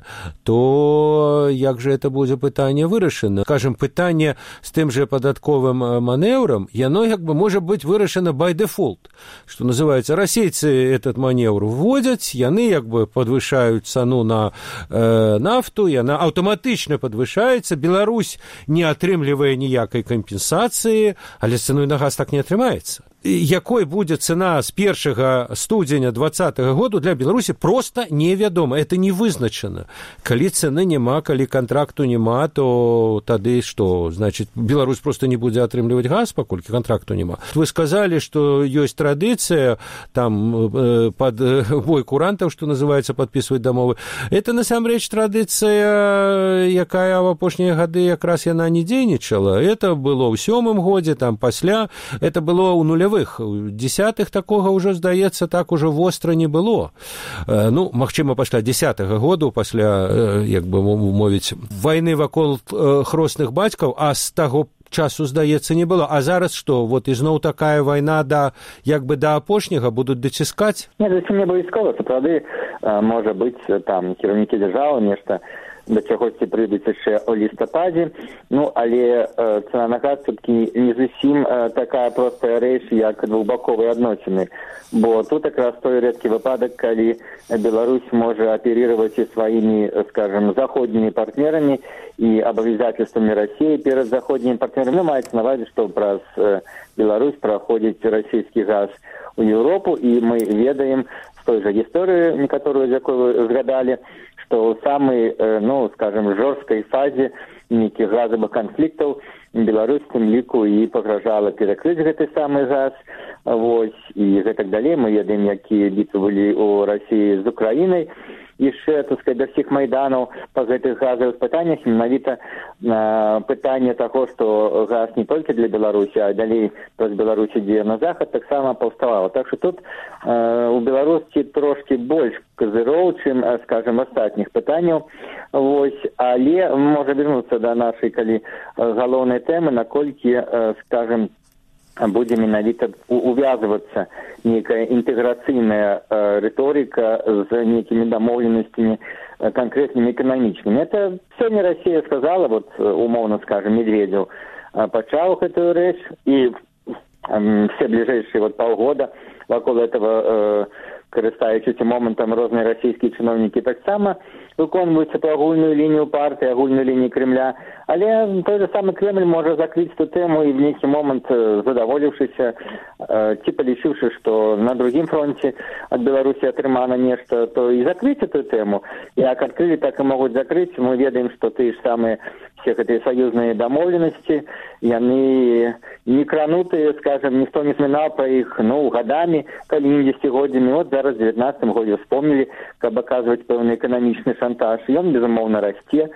то як же это будзе пытанне вырашана? Скажем, пытанне з тым же падатковым манеўрам, яно як бы можа быць вырашана by default, што называецца, расейцы этот манеўр вводзяць, яны як бы падвышаюць цану на э, нафту, яна аўтаматычна падвышаецца, Беларусь не атрымлівае ніякай кампенсацыі, але цаной на газ так не атрымаецца. Якой будзе цана з першага студзеня двадцатого году для Беларусі, просто невядома, это не вызначана. Калі цены няма, калі контракту няма, то тады што? Значит, Беларусь просто не будзе атрымліваць газ, паколькі контракту няма. Вы сказали, што ёсць традыцыя там под бой курантаў, што называецца, падпісваць дамовы. Это насамрэч традыцыя, якая в апошнія гады якраз яна не дзейнічала. Это было ў сёмым годзе, там пасля, это было ў нулявых. У десятых такога ўжо, здаецца, так ужо востра не было. Ну, магчыма, пасля десятого году, пасля, як бы мовіць, вайны вакол хросных бацькаў, а з таго часу, здаецца, не было. А зараз што? Вот ізноў такая вайна да, як бы да апошняга будуць даціскаць? Не, зусім не абавязкова. Сапраўды, можа быць, там кіраўнікі дзяржавы нешта да чагосьці прыйдуць яшчэ ў лістападзе, ну, але э, цана на газ все-таки не зусім э, такая простая рэч, як двухбаковыя адносіны, бо тут якраз той рэдкі выпадак, калі Беларусь можа аперировать і сваімі, скажем, заходнімі партнерамі і абавязательствамі России перад заходнімі партнерамі. Ну, маецца на ўвазе, што праз э, Беларусь праходзіць расійскі газ у Еўропу, і мы ведаем з той жа гісторыі, некаторую, з якой вы згадалі, што ў самай, ну, скажем, жорсткай фазе нейкіх газавых канфліктаў Беларусь тым ліку і пагражала перакрыць гэты самы газ, вось, і гэтак далей. Мы ведаем, якія бітвы былі ў Расіі з Украінай, яшчэ, так сказать, да всіх майданаў па гэтых газавых пытаннях, менавіта э, пытанне таго, што газ не толькі для Беларусі, а далей праз Беларусь ідзе на захад, таксама паўставала. Так што тут э, у Беларусі трошкі больш казыроў, чым, скажем, астатніх пытанняў. Вось, але можа вярнуцца да нашай, калі галоўнай тэмы, наколькі, э, скажем, будзе менавіта увязвацца нейкая інтэграцыйная рыторыка з нейкімі дамоўленасцямі канкрэтнымі эканамічнымі. Это сёння Расія сказала, вот умоўна скажем, Медведев пачаў гэтую рэч, і все бліжэйшыя вот паўгода вакол этого, карыстаючыся момантам, розныя расійскія чыноўнікі таксама выконваюцца па агульную лінію партыі, агульную лінію Кремля, але той же самы Кремль можа закрыць эту тэму і в нейкі момант, задаволіўшыся ці палічыўшы, што на другім фронце ад Беларусі атрымана нешта, то і закрыць эту тэму. Як адкрылі, так і могуць закрыць. Мы ведаем, што тыя ж самыя все гэтыя саюзныя дамоўленасці, яны не кранутыя, скажем, ніхто не змінаў па іх, ну, гадамі, калі не дзесяцігоддзямі. От зараз у дзевятнаццатым годзе вспомнілі, каб аказваць пэўны эканамічны шантаж. Ён, безумоўна, расце,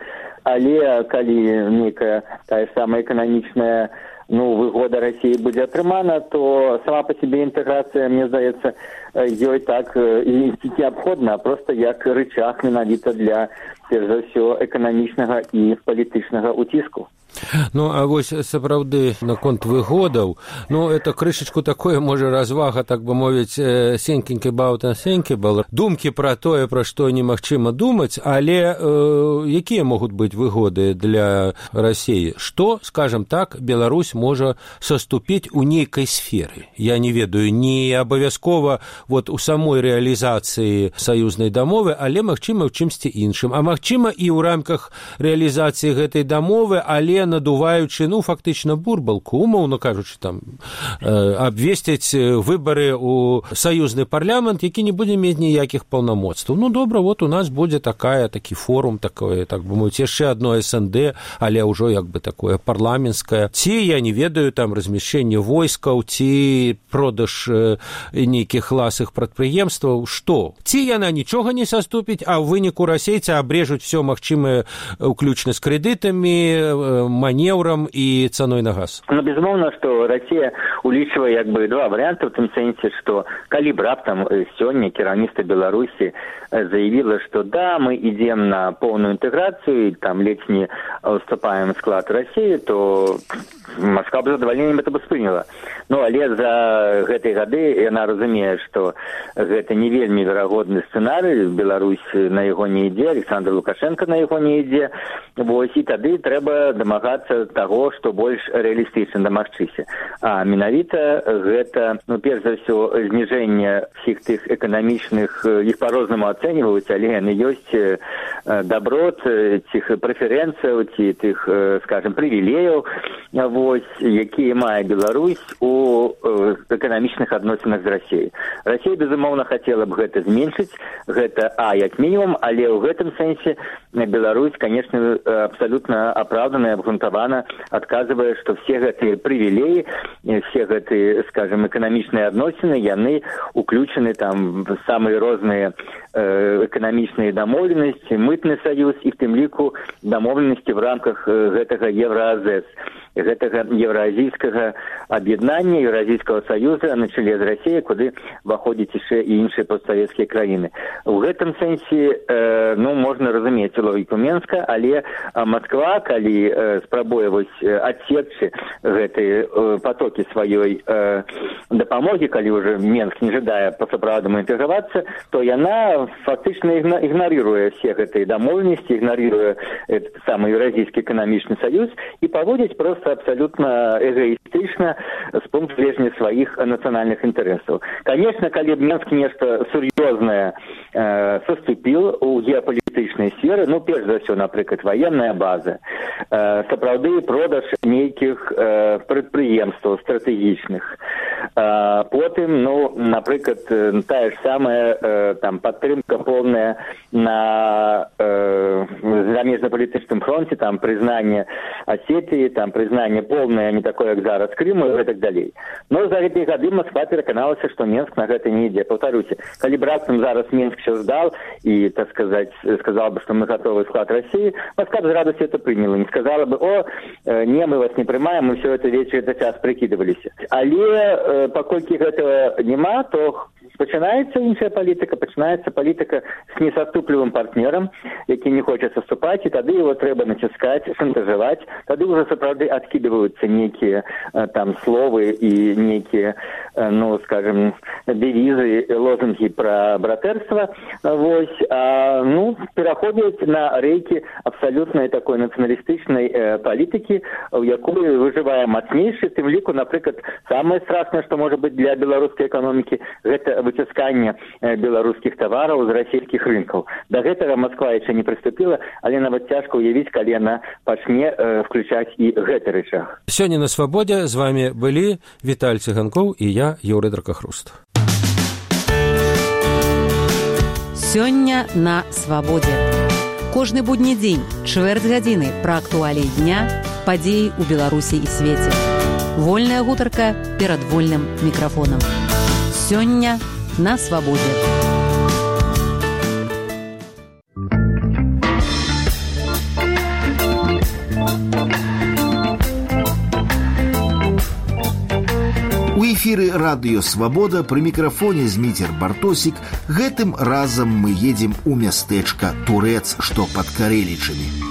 але калі нейкая тая ж самая эканамічная, ну, выгода Расіі будзе атрымана, то сама па сябе інтэграцыя, мне здаецца, ёй так і неабходна, а проста як рычаг менавіта для, перш за ўсё, эканамічнага і палітычнага уціску. Ну, а вось сапраўды наконт выгодаў, ну, это крышачку такое, можа, развага, так бы мовіць, сенькенькі баўта сенькі был, думкі пра тое, пра што немагчыма думаць, але э, якія могуць быць выгоды для Расіі? Што, скажем так, Беларусь можа саступіць у нейкай сферы? Я не ведаю, не абавязкова вот у самой рэалізацыі саюзнай дамовы, але, магчыма, ў чымсьці іншым. А магчыма, і ў рамках рэалізацыі гэтай дамовы, але надуваючы, ну, фактычна бурбалку, умоўна кажучы, там, э, абвесціць выбары ў саюзны парламент, які не будзе мець ніякіх паўнамоцтваў. Ну, добра, вот у нас будзе такая, такі форум, такое, так бы мовіць, яшчэ адно эс эн дэ, але ўжо як бы такое парламенцкае. Ці, я не ведаю, там, размяшчэнне войскаў, ці продаж э, нейкіх ласых прадпрыемстваў, што? Ці яна нічога не саступіць, а ў выніку расейцы абрежуць все магчымае, уключна з крэдытамі, манеўрам і цаной на газ? Ну, безумоўна, што Расія улічвае як бы два варыянты ў тым сэнсе, што калі б раптам сёння кіраўніцтва Беларусі заявіла, што да, мы ідзем на поўную інтэграцыю, там ледзь не уступаем склад Расіі, то Масква б задавальненнем это бы спрыняла. Ну, але за гэтыя гады яна разумее, што гэта не вельмі верагодны сцэнарый, Беларусь на яго не ідзе, Александр Лукашенко на яго не ідзе, вось, і тады трэба дамагацца таго, што больш рэалістычна дамагчыся. А менавіта гэта, ну, перш за ўсё, зніжэнне всіх тых эканамічных, іх па-рознаму ацэньваюць, але яны ёсць даброт, цих прэферэнцыяў, ці тых, скажем, прывілеяў, вось, якія мае Беларусь у эканамічных адносінах з Расіяй. Расія, безумоўна, хацела б гэта зменшыць, гэта, а, як мінімум, але ў гэтым сэнсе Беларусь, конечно, абсолютно оправданно и обґрунтавана адказвае, што все гэтыя прывілеі, все гэтыя, скажем, эканамічныя адносіны, яны уключены там в самыя розныя э, эканамічныя дамоўленасці, мытны саюз і в тым ліку дамоўленасці в рамках гэтага Евразэс, гэтага еўраазійскага аб'яднання, Еўразійскага саюза на чале з Расіяй, куды ўваходзяць яшчэ і іншыя постсавецкія краіны. У гэтым сэнсе, э, ну, можна разумець логіку Менска, але Масква, калі э, спрабуе вось адсекчы гэтыя э, потокі сваёй э, дапамогі, калі ўжо Менск не жадае па-сапраўднаму інтэгравацца, то яна фактычна ігнаруе все гэтыя дамоўленасці, ігнаруе этот самы Еўразійскі эканамічны саюз і паводзіць просто абсолютно эгоистично с пункту зрения своих национальных интересов. Конечно, коли бы Минск нечто серьезное э, соступил у геополитичной сферы, ну, прежде за все, например, военная база, э, сапраўды продаж нейких э, предприемств стратегичных. Э, потым, ну, например, та же самая э, там подтримка полная на э, замежно-политическом фронте, там признание Осетии, там признание полное, не такое, как зараз Крыму и так далее. Но за эти годы Москва переканалася, что Минск на это не идет. Повторюсь, коли бы раптом зараз Минск все сдал и, так сказать, сказал бы, что мы готовы склад России, Москва бы с радостью это приняла. Не сказала бы, о, не, мы вас не принимаем, мы все это вечер, это час прикидывались. Але, покольки этого нема, то пачынаецца іншая палітыка, пачынаецца палітыка з несаступлівым партнерам, які не хоча саступаць, і тады его трэба націскаць, шантажаваць, тады ўжо сапраўды адкідваюцца нейкія там словы і нейкія, ну, скажем, девізы, лозунгі пра братэрства, вось, а, ну, пераходзяць на рэйкі абсалютнай такой нацыяналістычнай э, палітыкі, у якой выжывае мацнейшы, тым ліку, напрыклад, самае страшнае, што можа быць для беларускай эканомікі, гэта выцісканне э, беларускіх тавараў з расійскіх рынкаў. Да гэтага Москва яшчэ не прыступіла, але нават цяжка ўявіць, калі яна пачне э, включаць і гэты рычаг. Сёння на Свабодзе з вами былі Віталь Цыганкоў і я, Юрый Дракахруст. Сёння на Свабодзе. Кожны будні дзень, чвэрць гадзіны пра актуаліі дня, падзеі ў Беларусі і свеце. Вольная гутарка перад вольным мікрафонам. Сёння на Свабодзе. У эфіры радыё «Свабода» пры мікрафоне Зміцер Бартосік. Гэтым разам мы едзем у мястэчка Турэц, што пад Карэлічамі.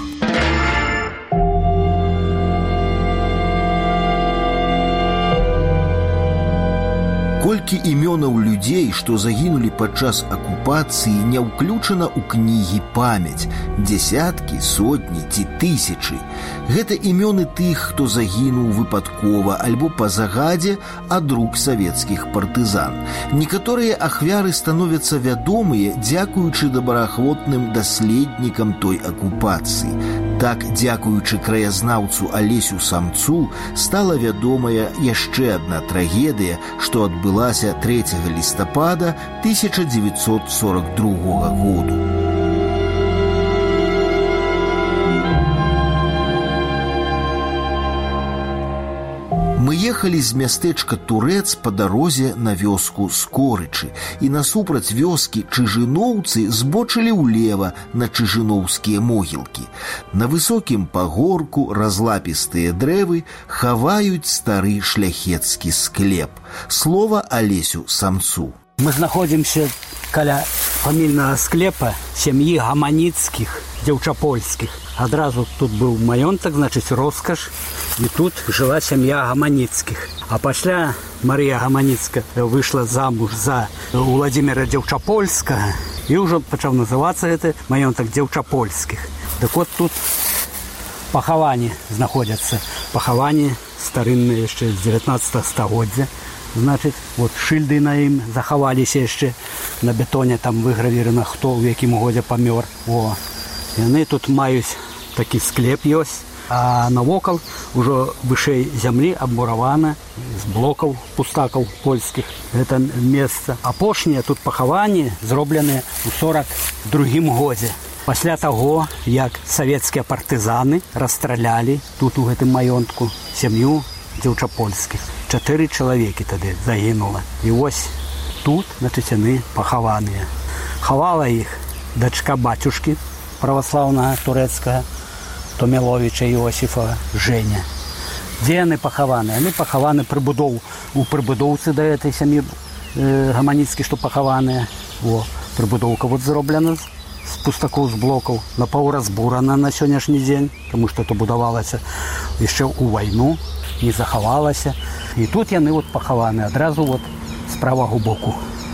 Колькі імёнаў людзей, што загінулі падчас акупацыі, не ўключана ў кнігі памяць. Дзясяткі, сотні ці тысячы. Гэта імёны тых, хто загінуў выпадкова альбо па загадзе ад рук савецкіх партызан. Некаторыя ахвяры становяцца вядомыя дзякуючы добраахвотным даследнікам той акупацыі. Так, дзякуючы краязнаўцу Алесю Самцу, стала вядомая яшчэ адна трагедыя, што адбылася трэцяга лістапада тысяча дзевяцьсот сорок другога году. Мы ехалі з мястэчка Турэц па дарозе на вёску Скорычы, і насупраць вёскі чыжыноўцы збочылі ўлева на чыжыноўскія могілкі. На высокім пагорку разлапістыя дрэвы хаваюць стары шляхецкі склеп. Слова Алесю Самцу. Мы знаходзімся каля фамільнага склепа сям'і Гаманіцкіх, дзяўчапольскіх. Адразу тут быў маёнтак, значыць, роскаш, і тут жыла сям'я Гаманіцкіх. А пасля Марыя Гаманіцкая выйшла замуж за Уладзіміра Дзяўчапольскага, і ўжо пачаў называцца гэты маёнтак Дзяўчапольскіх. Так вот тут пахаванні знаходзяцца. Пахаванні старынныя яшчэ з дзевятнаццатага стагоддзя. Значыць, вот шыльды на ім захаваліся яшчэ на бетоне, там выгравірана, хто ў якім годзе памёр. О, яны тут маюць такі склеп ёсць, а навокал ужо вышэй зямлі абмуравана з блокаў пустакаў польскіх гэта месца. Апошнія тут пахаванні зробленыя ў сорок другім годзе. Пасля таго, як савецкія партызаны расстралялі тут у гэтым маёнтку сям'ю дзяўчапольскіх. Чатыры чалавекі тады загінула. І вось тут, значыць, яны пахаваныя. Хавала іх дачка бацюшкі праваслаўнага турэцкага Томіловіча Іосіфа Жэня. Дзе яны пахаваны? Яны пахаваны прыбудоў, у прыбудоўцы да гэтай сям'і э, Гаманіцкіх, што пахаваныя. О, прыбудоўка вот зроблена з пустакоў, з блокаў, напаўразбурана на сённяшні дзень, таму што то будавалася яшчэ ў вайну, не захавалася. І тут яны вот пахаваны адразу вот з правага боку.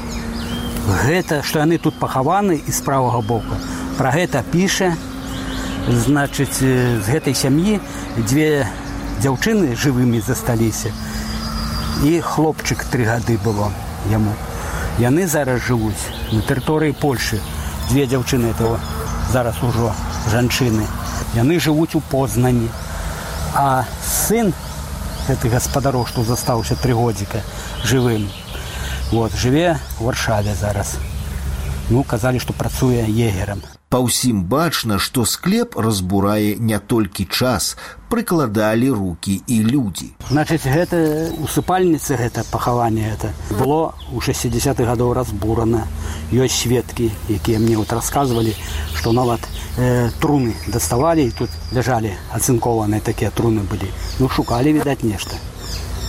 Гэта, што яны тут пахаваны і з правага боку. Пра гэта піша, значыць, з гэтай сям'і дзве дзяўчыны жывымі засталіся. І хлопчык тры гады было яму. Яны зараз жывуць на тэрыторыі Польшы. Дзве дзяўчыны этого зараз ужо жанчыны. Яны жывуць у Познані. А сын гэты гаспадароў, што застаўся тры годзіка жывым, вот, жыве ў Варшаве зараз. Ну, казалі, што працуе егерам. Па ўсім бачна, што склеп разбурае не толькі час, прыкладалі рукі і людзі. Значыць, гэта усыпальніца, гэта пахаванне, гэта было ў шэсцідзесятых гадоў разбурана. Ёсць сведкі, якія мне вот расказвалі, што нават э, труны даставалі, і тут ляжалі ацынкованыя такія труны былі. Ну, шукалі, відаць, нешта.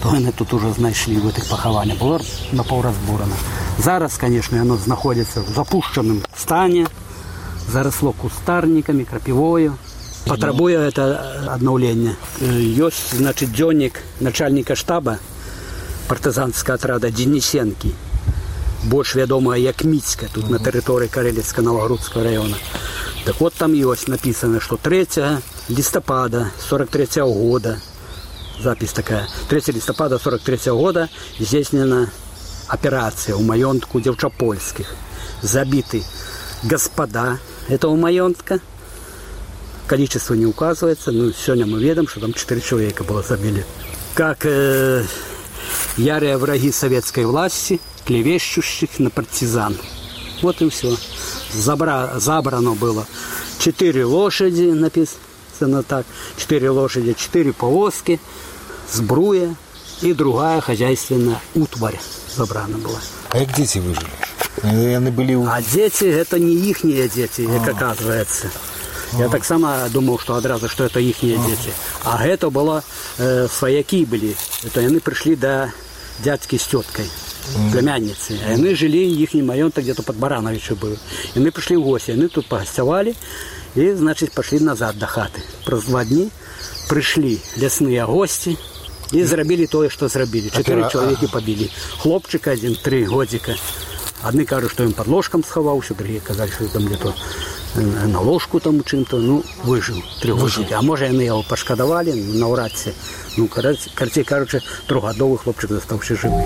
што яны тут уже знайшлі в гэтых пахаваннях, было напаўразбурана. Зараз, конечно, яно знаходзіцца в запушчаным стане, заросло кустарниками, крапивою. Патрабуе это аднаўленне. Ёсць, значит, дзённік начальника штаба партызанскага атрада Денисенкі, больш вядомая як Міцька, тут на тэрыторыі Карэлецка-Новагрудскага района. Так вот там ёсць написано, что трэцяга лістапада сорок трэцяга года, запись такая, трэцяга лістапада сорок трэцяга года здзейснена операция у маёнтку дзяўчапольскіх. Забиты господа этого маёнтка. Количество не указывается, но сегодня мы видим, что там четыре человека было забили. Как э, ярые враги советской власти, клевещущих на партизан. Вот и все. Забра, забрано было четыре лошади, написано так, четыре лошади, четыре повозки, сбруя и другая хозяйственная утварь забрана была. А как дети выжили? Они были... А дети, это не ихние дети, как оказывается. Я так сама думал, что одразу, что это ихние дети. А это было, э, свояки были. Это они пришли до дядьки с теткой, племянницы. И они жили, ихний маёнток где-то под Барановичем был. И мы пришли в гости, они тут погостевали и, значит, пошли назад до хаты. Про два дни пришли лесные гости и зробили то, что зробили. Четыре человека побили. Хлопчик один, три годика. Одни кажут, что им под ложком сховался, другие казали, что там где-то на ложку там чим-то, ну, выжил, тригодники. А може, вони його пошкодували, навряд чи. Ну, коротше кажучи, трьохгодовий хлопчик залишився живий.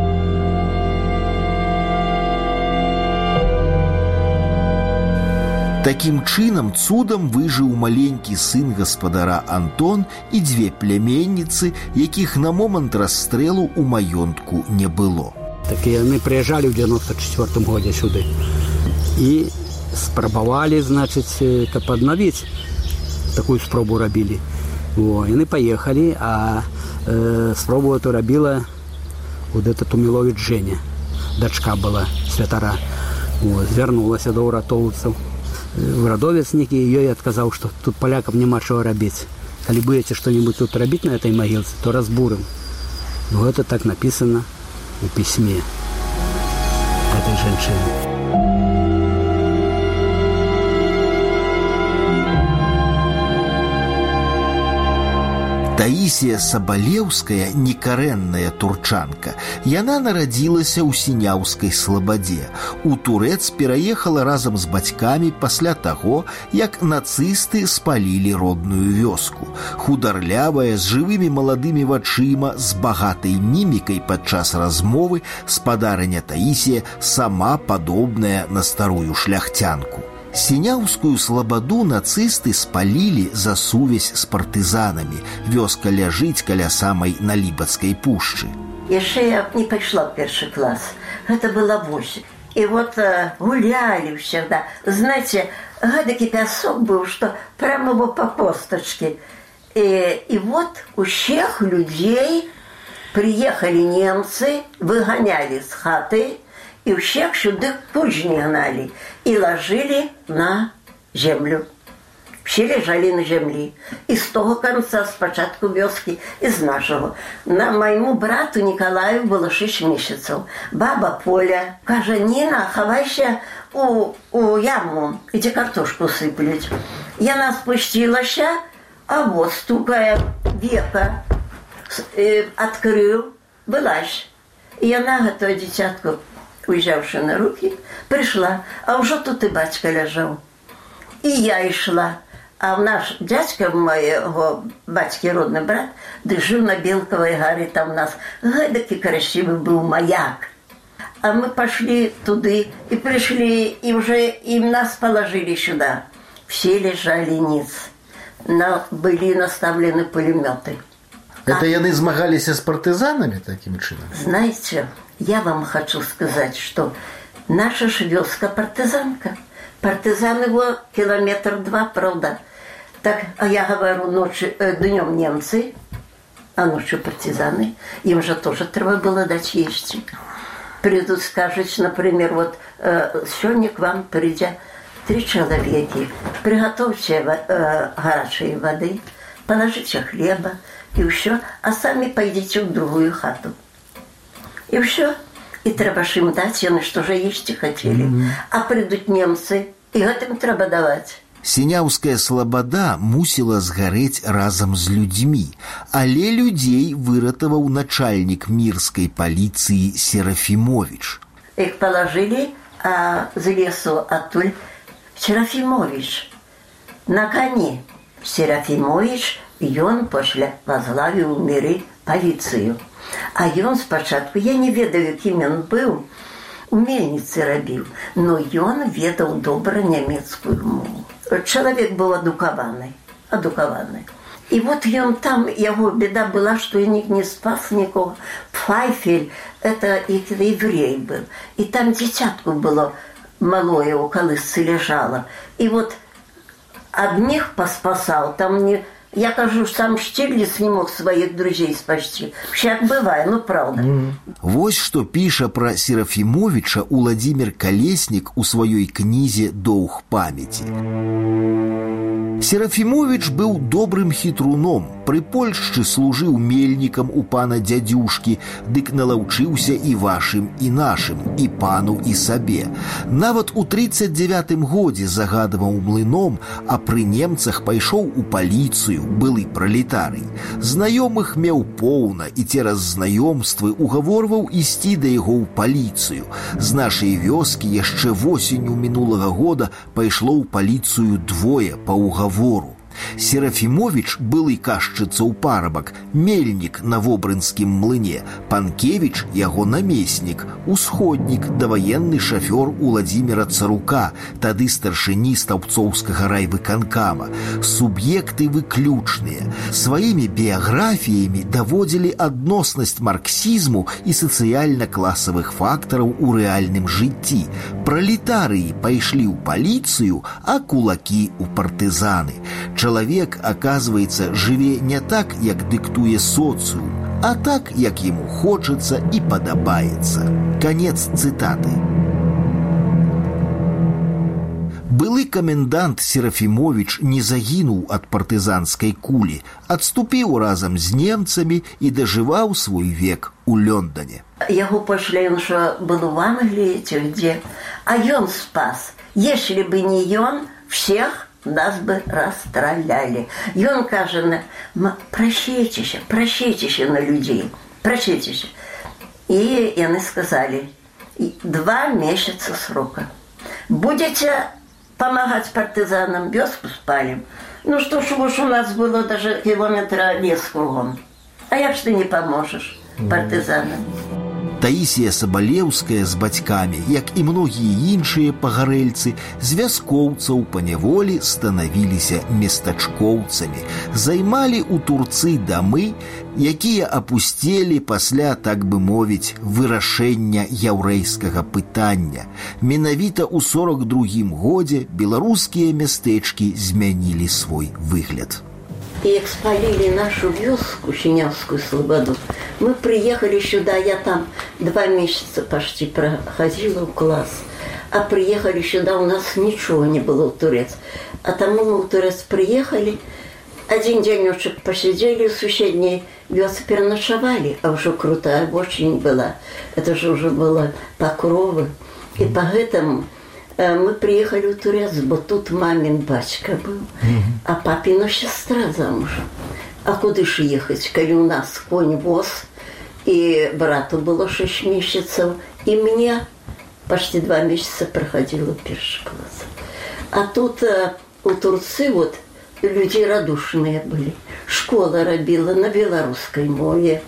Такім чынам цудам выжыў маленькі сын гаспадара Антон і дзве пляменніцы, якіх на момант расстрэлу ў маёнтку не было. Так і яны прыязджалі ў девяносто четвёртым годзе сюды. І спрабавалі, значыць, каб аднавіць, такую спробу рабілі. О, яны паехалі, а э, спробу эту рабіла вот эта Туміловіч Женя, дачка была святара. О, звярнулася да ўратоўцаў. Урадовец некі ёй адказаў, што тут палякам няма чаго рабіць. Калі будете што-нибудь тут рабіць на этой могилце, то разбурым. Ну, это так написано у письме этой женщины. Таісія Сабалеўская, некарэнная турчанка. Яна нарадзілася ў Сіняўскай слабадзе. У Турэц пераехала разам з бацькамі пасля таго, як нацысты спалілі родную вёску. Хударлявая, з жывымі маладымі вачыма, з багатай мімікай падчас размовы, спадарыня Таісія сама падобная на старую шляхцянку. Сіняўскую слабаду нацысты спалілі за сувязь з партызанамі. Вёска ляжыць каля самай Налібацкай пушчы. Яшчэ я не пайшла ў першы клас. Гэта была восень. И вот э, гуляли всегда. Знаете, гадакі пясок был, что прямо по косточке. И, и вот у всех людей приехали немцы, выгоняли с хаты, и всех сюда кузни гнали и ложили на землю. Все лежали на земле. И с того конца, с початку вёски, из нашего. На моему брату Николаю было шесть месяцев. Баба Поля каже: Нина, ховайся у, у яму, где картошку сыплють. Я спустилась, а вот стукая века, э, открыл, вылазь. И она готова дитятку, уезжавши на руки, пришла, а уже тут и батька лежал. И я и шла. А наш дядька, моего батьки родный брат, жил на Белковой горе, там у нас гадкий красивый был маяк. А мы пошли туда и пришли, и уже им нас положили сюда. Все лежали ниц. На, были наставлены пулеметы. Это яны змагаліся с партизанами таким чином? Знаете, я вам хочу сказать, что наша ж вёска партизанка. Партизан его километр два, правда. Так, а я говорю, ночью, э, днем немцы, а ночью партизаны. Им же тоже треба было дать есть. Придут, скажут, например, вот э, сегодня к вам придя три человека, приготовьте э, горячей воды, положите хлеба, и все, а сами пойдите в другую хату. И все. И треба ж им дать, они что же есть хотели. Mm-hmm. А придут немцы, и этим треба давать. Сіняўская слабада мусіла згарэць разам з людзьмі, але людзей выратаваў начальнік мірскай паліцыі Серафімовіч. Их положили а, з лесу оттуль Серафімовіч на коне. Серафімовіч, ён пасля возглавіў міры паліцыю. А ён спачатку, я не ведаю, кім ён быў, у мельніцы рабіў, но ён ведаў добра нямецкую мову. Чалавек быў адукаваны, адукаваны. І вот ён там, яго беда была, што ён не спас нікога. Пфайфель, это еврей был. І там дзіцятку было малое, у калысцы ляжала. І вот адних паспасаў, там не... Я кажу, сам Штиглиц не мог своих друзей спасти. Всяк бывает, ну правда. Mm. Вось што піша пра Серафімовіча Уладзімір Калеснік у сваёй кнізе «Доўг памяці». Серафімовіч быў добрым хітруном, пры Польшчы служыў мельнікам у пана дзядзюшкі, дык налаўчыўся і вашым, і нашым, і пану, і сабе. Нават у тридцать девятым годзе загадваў млыном, а пры немцах пайшоў у паліцыю, былы пралетарый. Знаёмых меў поўна і цераз знаёмствы угаворваў ісці да яго ў паліцыю. З нашай вёскі яшчэ восенню мінулага года пайшло ў паліцыю двое па угавору. Серафімовіч, былы кашчыцаў парабак, мельнік на Вобрынскім млыне, Панкевіч, яго намеснік, усходнік, даваенны шафёр Уладзіміра Царука, тады старшыні стаўбцоўскага райвыканкама. Суб'екты выключныя. Сваімі біяграфіямі даводзілі адноснасць марксізму і сацыяльна-класавых фактараў у рэальным жыцці. Пралетарыі пайшлі ў паліцыю, а кулакі ў партызаны. Чалавек, аказваецца, жыве не так, як дыктуе соцыум, а так, як яму хочацца і падабаецца. Канец цытаты. Былы камендант Серафімовіч не загінуў ад партызанскай кулі, адступіў разам з немцамі і дажываў свой век у Лондоне. Яго пашлі, ён што был у Англии, ці дзе, а ён спас. Если бы не ён, всех нас бы расстраляли. И он кажет, прощайтеся, прощайтеся на людей, прощайтеся. И они сказали, два месяца срока. Будете помогать партизанам, вёску спалим. Ну что ж, уж у нас было даже километра лес кругом. А як ж ты не поможешь партизанам? Таісія Сабалеўская з бацькамі, як і многія іншыя пагарэльцы, з вяскоўцаў паняволі станавіліся местачкоўцамі, займалі ў Турцыі дамы, якія апусцелі пасля, так бы мовіць, вырашэння яўрэйскага пытання. Менавіта ў сорок другім годзе беларускія мястэчкі змянілі свой выгляд. И как спалили нашу вёску, Синявскую Слободу, мы приехали сюда, я там два месяца почти проходила в класс, а приехали сюда, у нас ничего не было в Турец. А тому мы в Турец приехали, один денечек посидели в соседней вёске, переночевали, а уже крутая очень была, это же уже было Покровы. И поэтому мы приехали в Турец, бо тут мамин батька был, а папина сестра замужем. А куда ж ехать, коли у нас конь воз, и брату было шесть месяцев, и мне почти два месяца проходило первый класс. А тут у Турции вот люди радушные были. Школа робила на белорусской мове.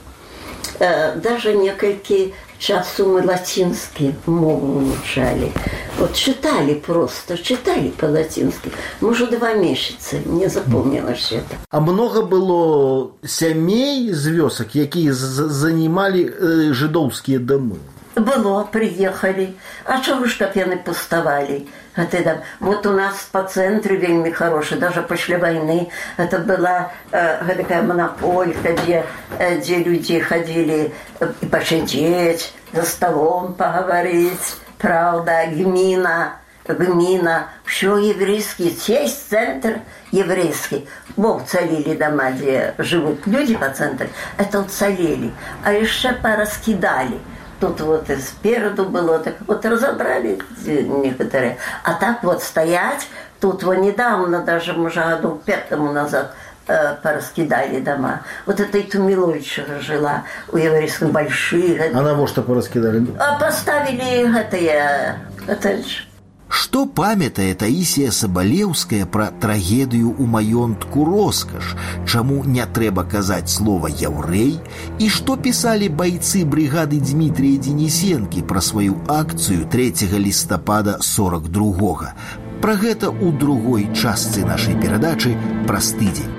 Даже несколько часу мы латинский мову улучшали. Вот читали просто, читали по-латински. Может, два месяца, мне запомнилось это. А много было сямей з вёсак, якія занимали э, жидовские домы? Было, приехали. А чего ж так яны пустовали? Это, вот у нас по центру вельми хороший, даже после войны. Это была э, такая монополька, где, э, где люди ходили э, посидеть, за столом поговорить. Правда, гмина, гміна, ўсё еврейскі, цесь цэнтр еврейскі. Бо уцалелі дома, дзе жывуць людзі па цэнтры, это уцалелі, а яшчэ параскідалі. Тут вот и спереду было, так вот разобрали некоторые. А так вот стоять, тут вот недавно, даже, может, году пять тому назад, э, пораскидали дома. Вот этой Тумиловича жила у еврейских больших. А на что пораскидали? А поставили это, это Што памятае Таісія Сабалеўская пра трагедыю ў маёнтку «Роскаш», чаму не трэба казаць слова «яўрэй» і што пісалі байцы брыгады Дмітрія Денісенкі пра сваю акцыю трэцяга лістапада сорак другога. Пра гэта ў другой частцы нашай перадачы праз тыдзень.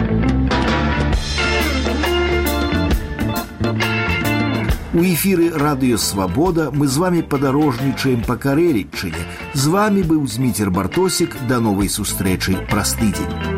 У эфіры радыё «Свабода» мы з вами падарожнічаем па Карэліччыне. З вами быў Зміцер Бартосік. Да новай сустрэчы праз тыдзень.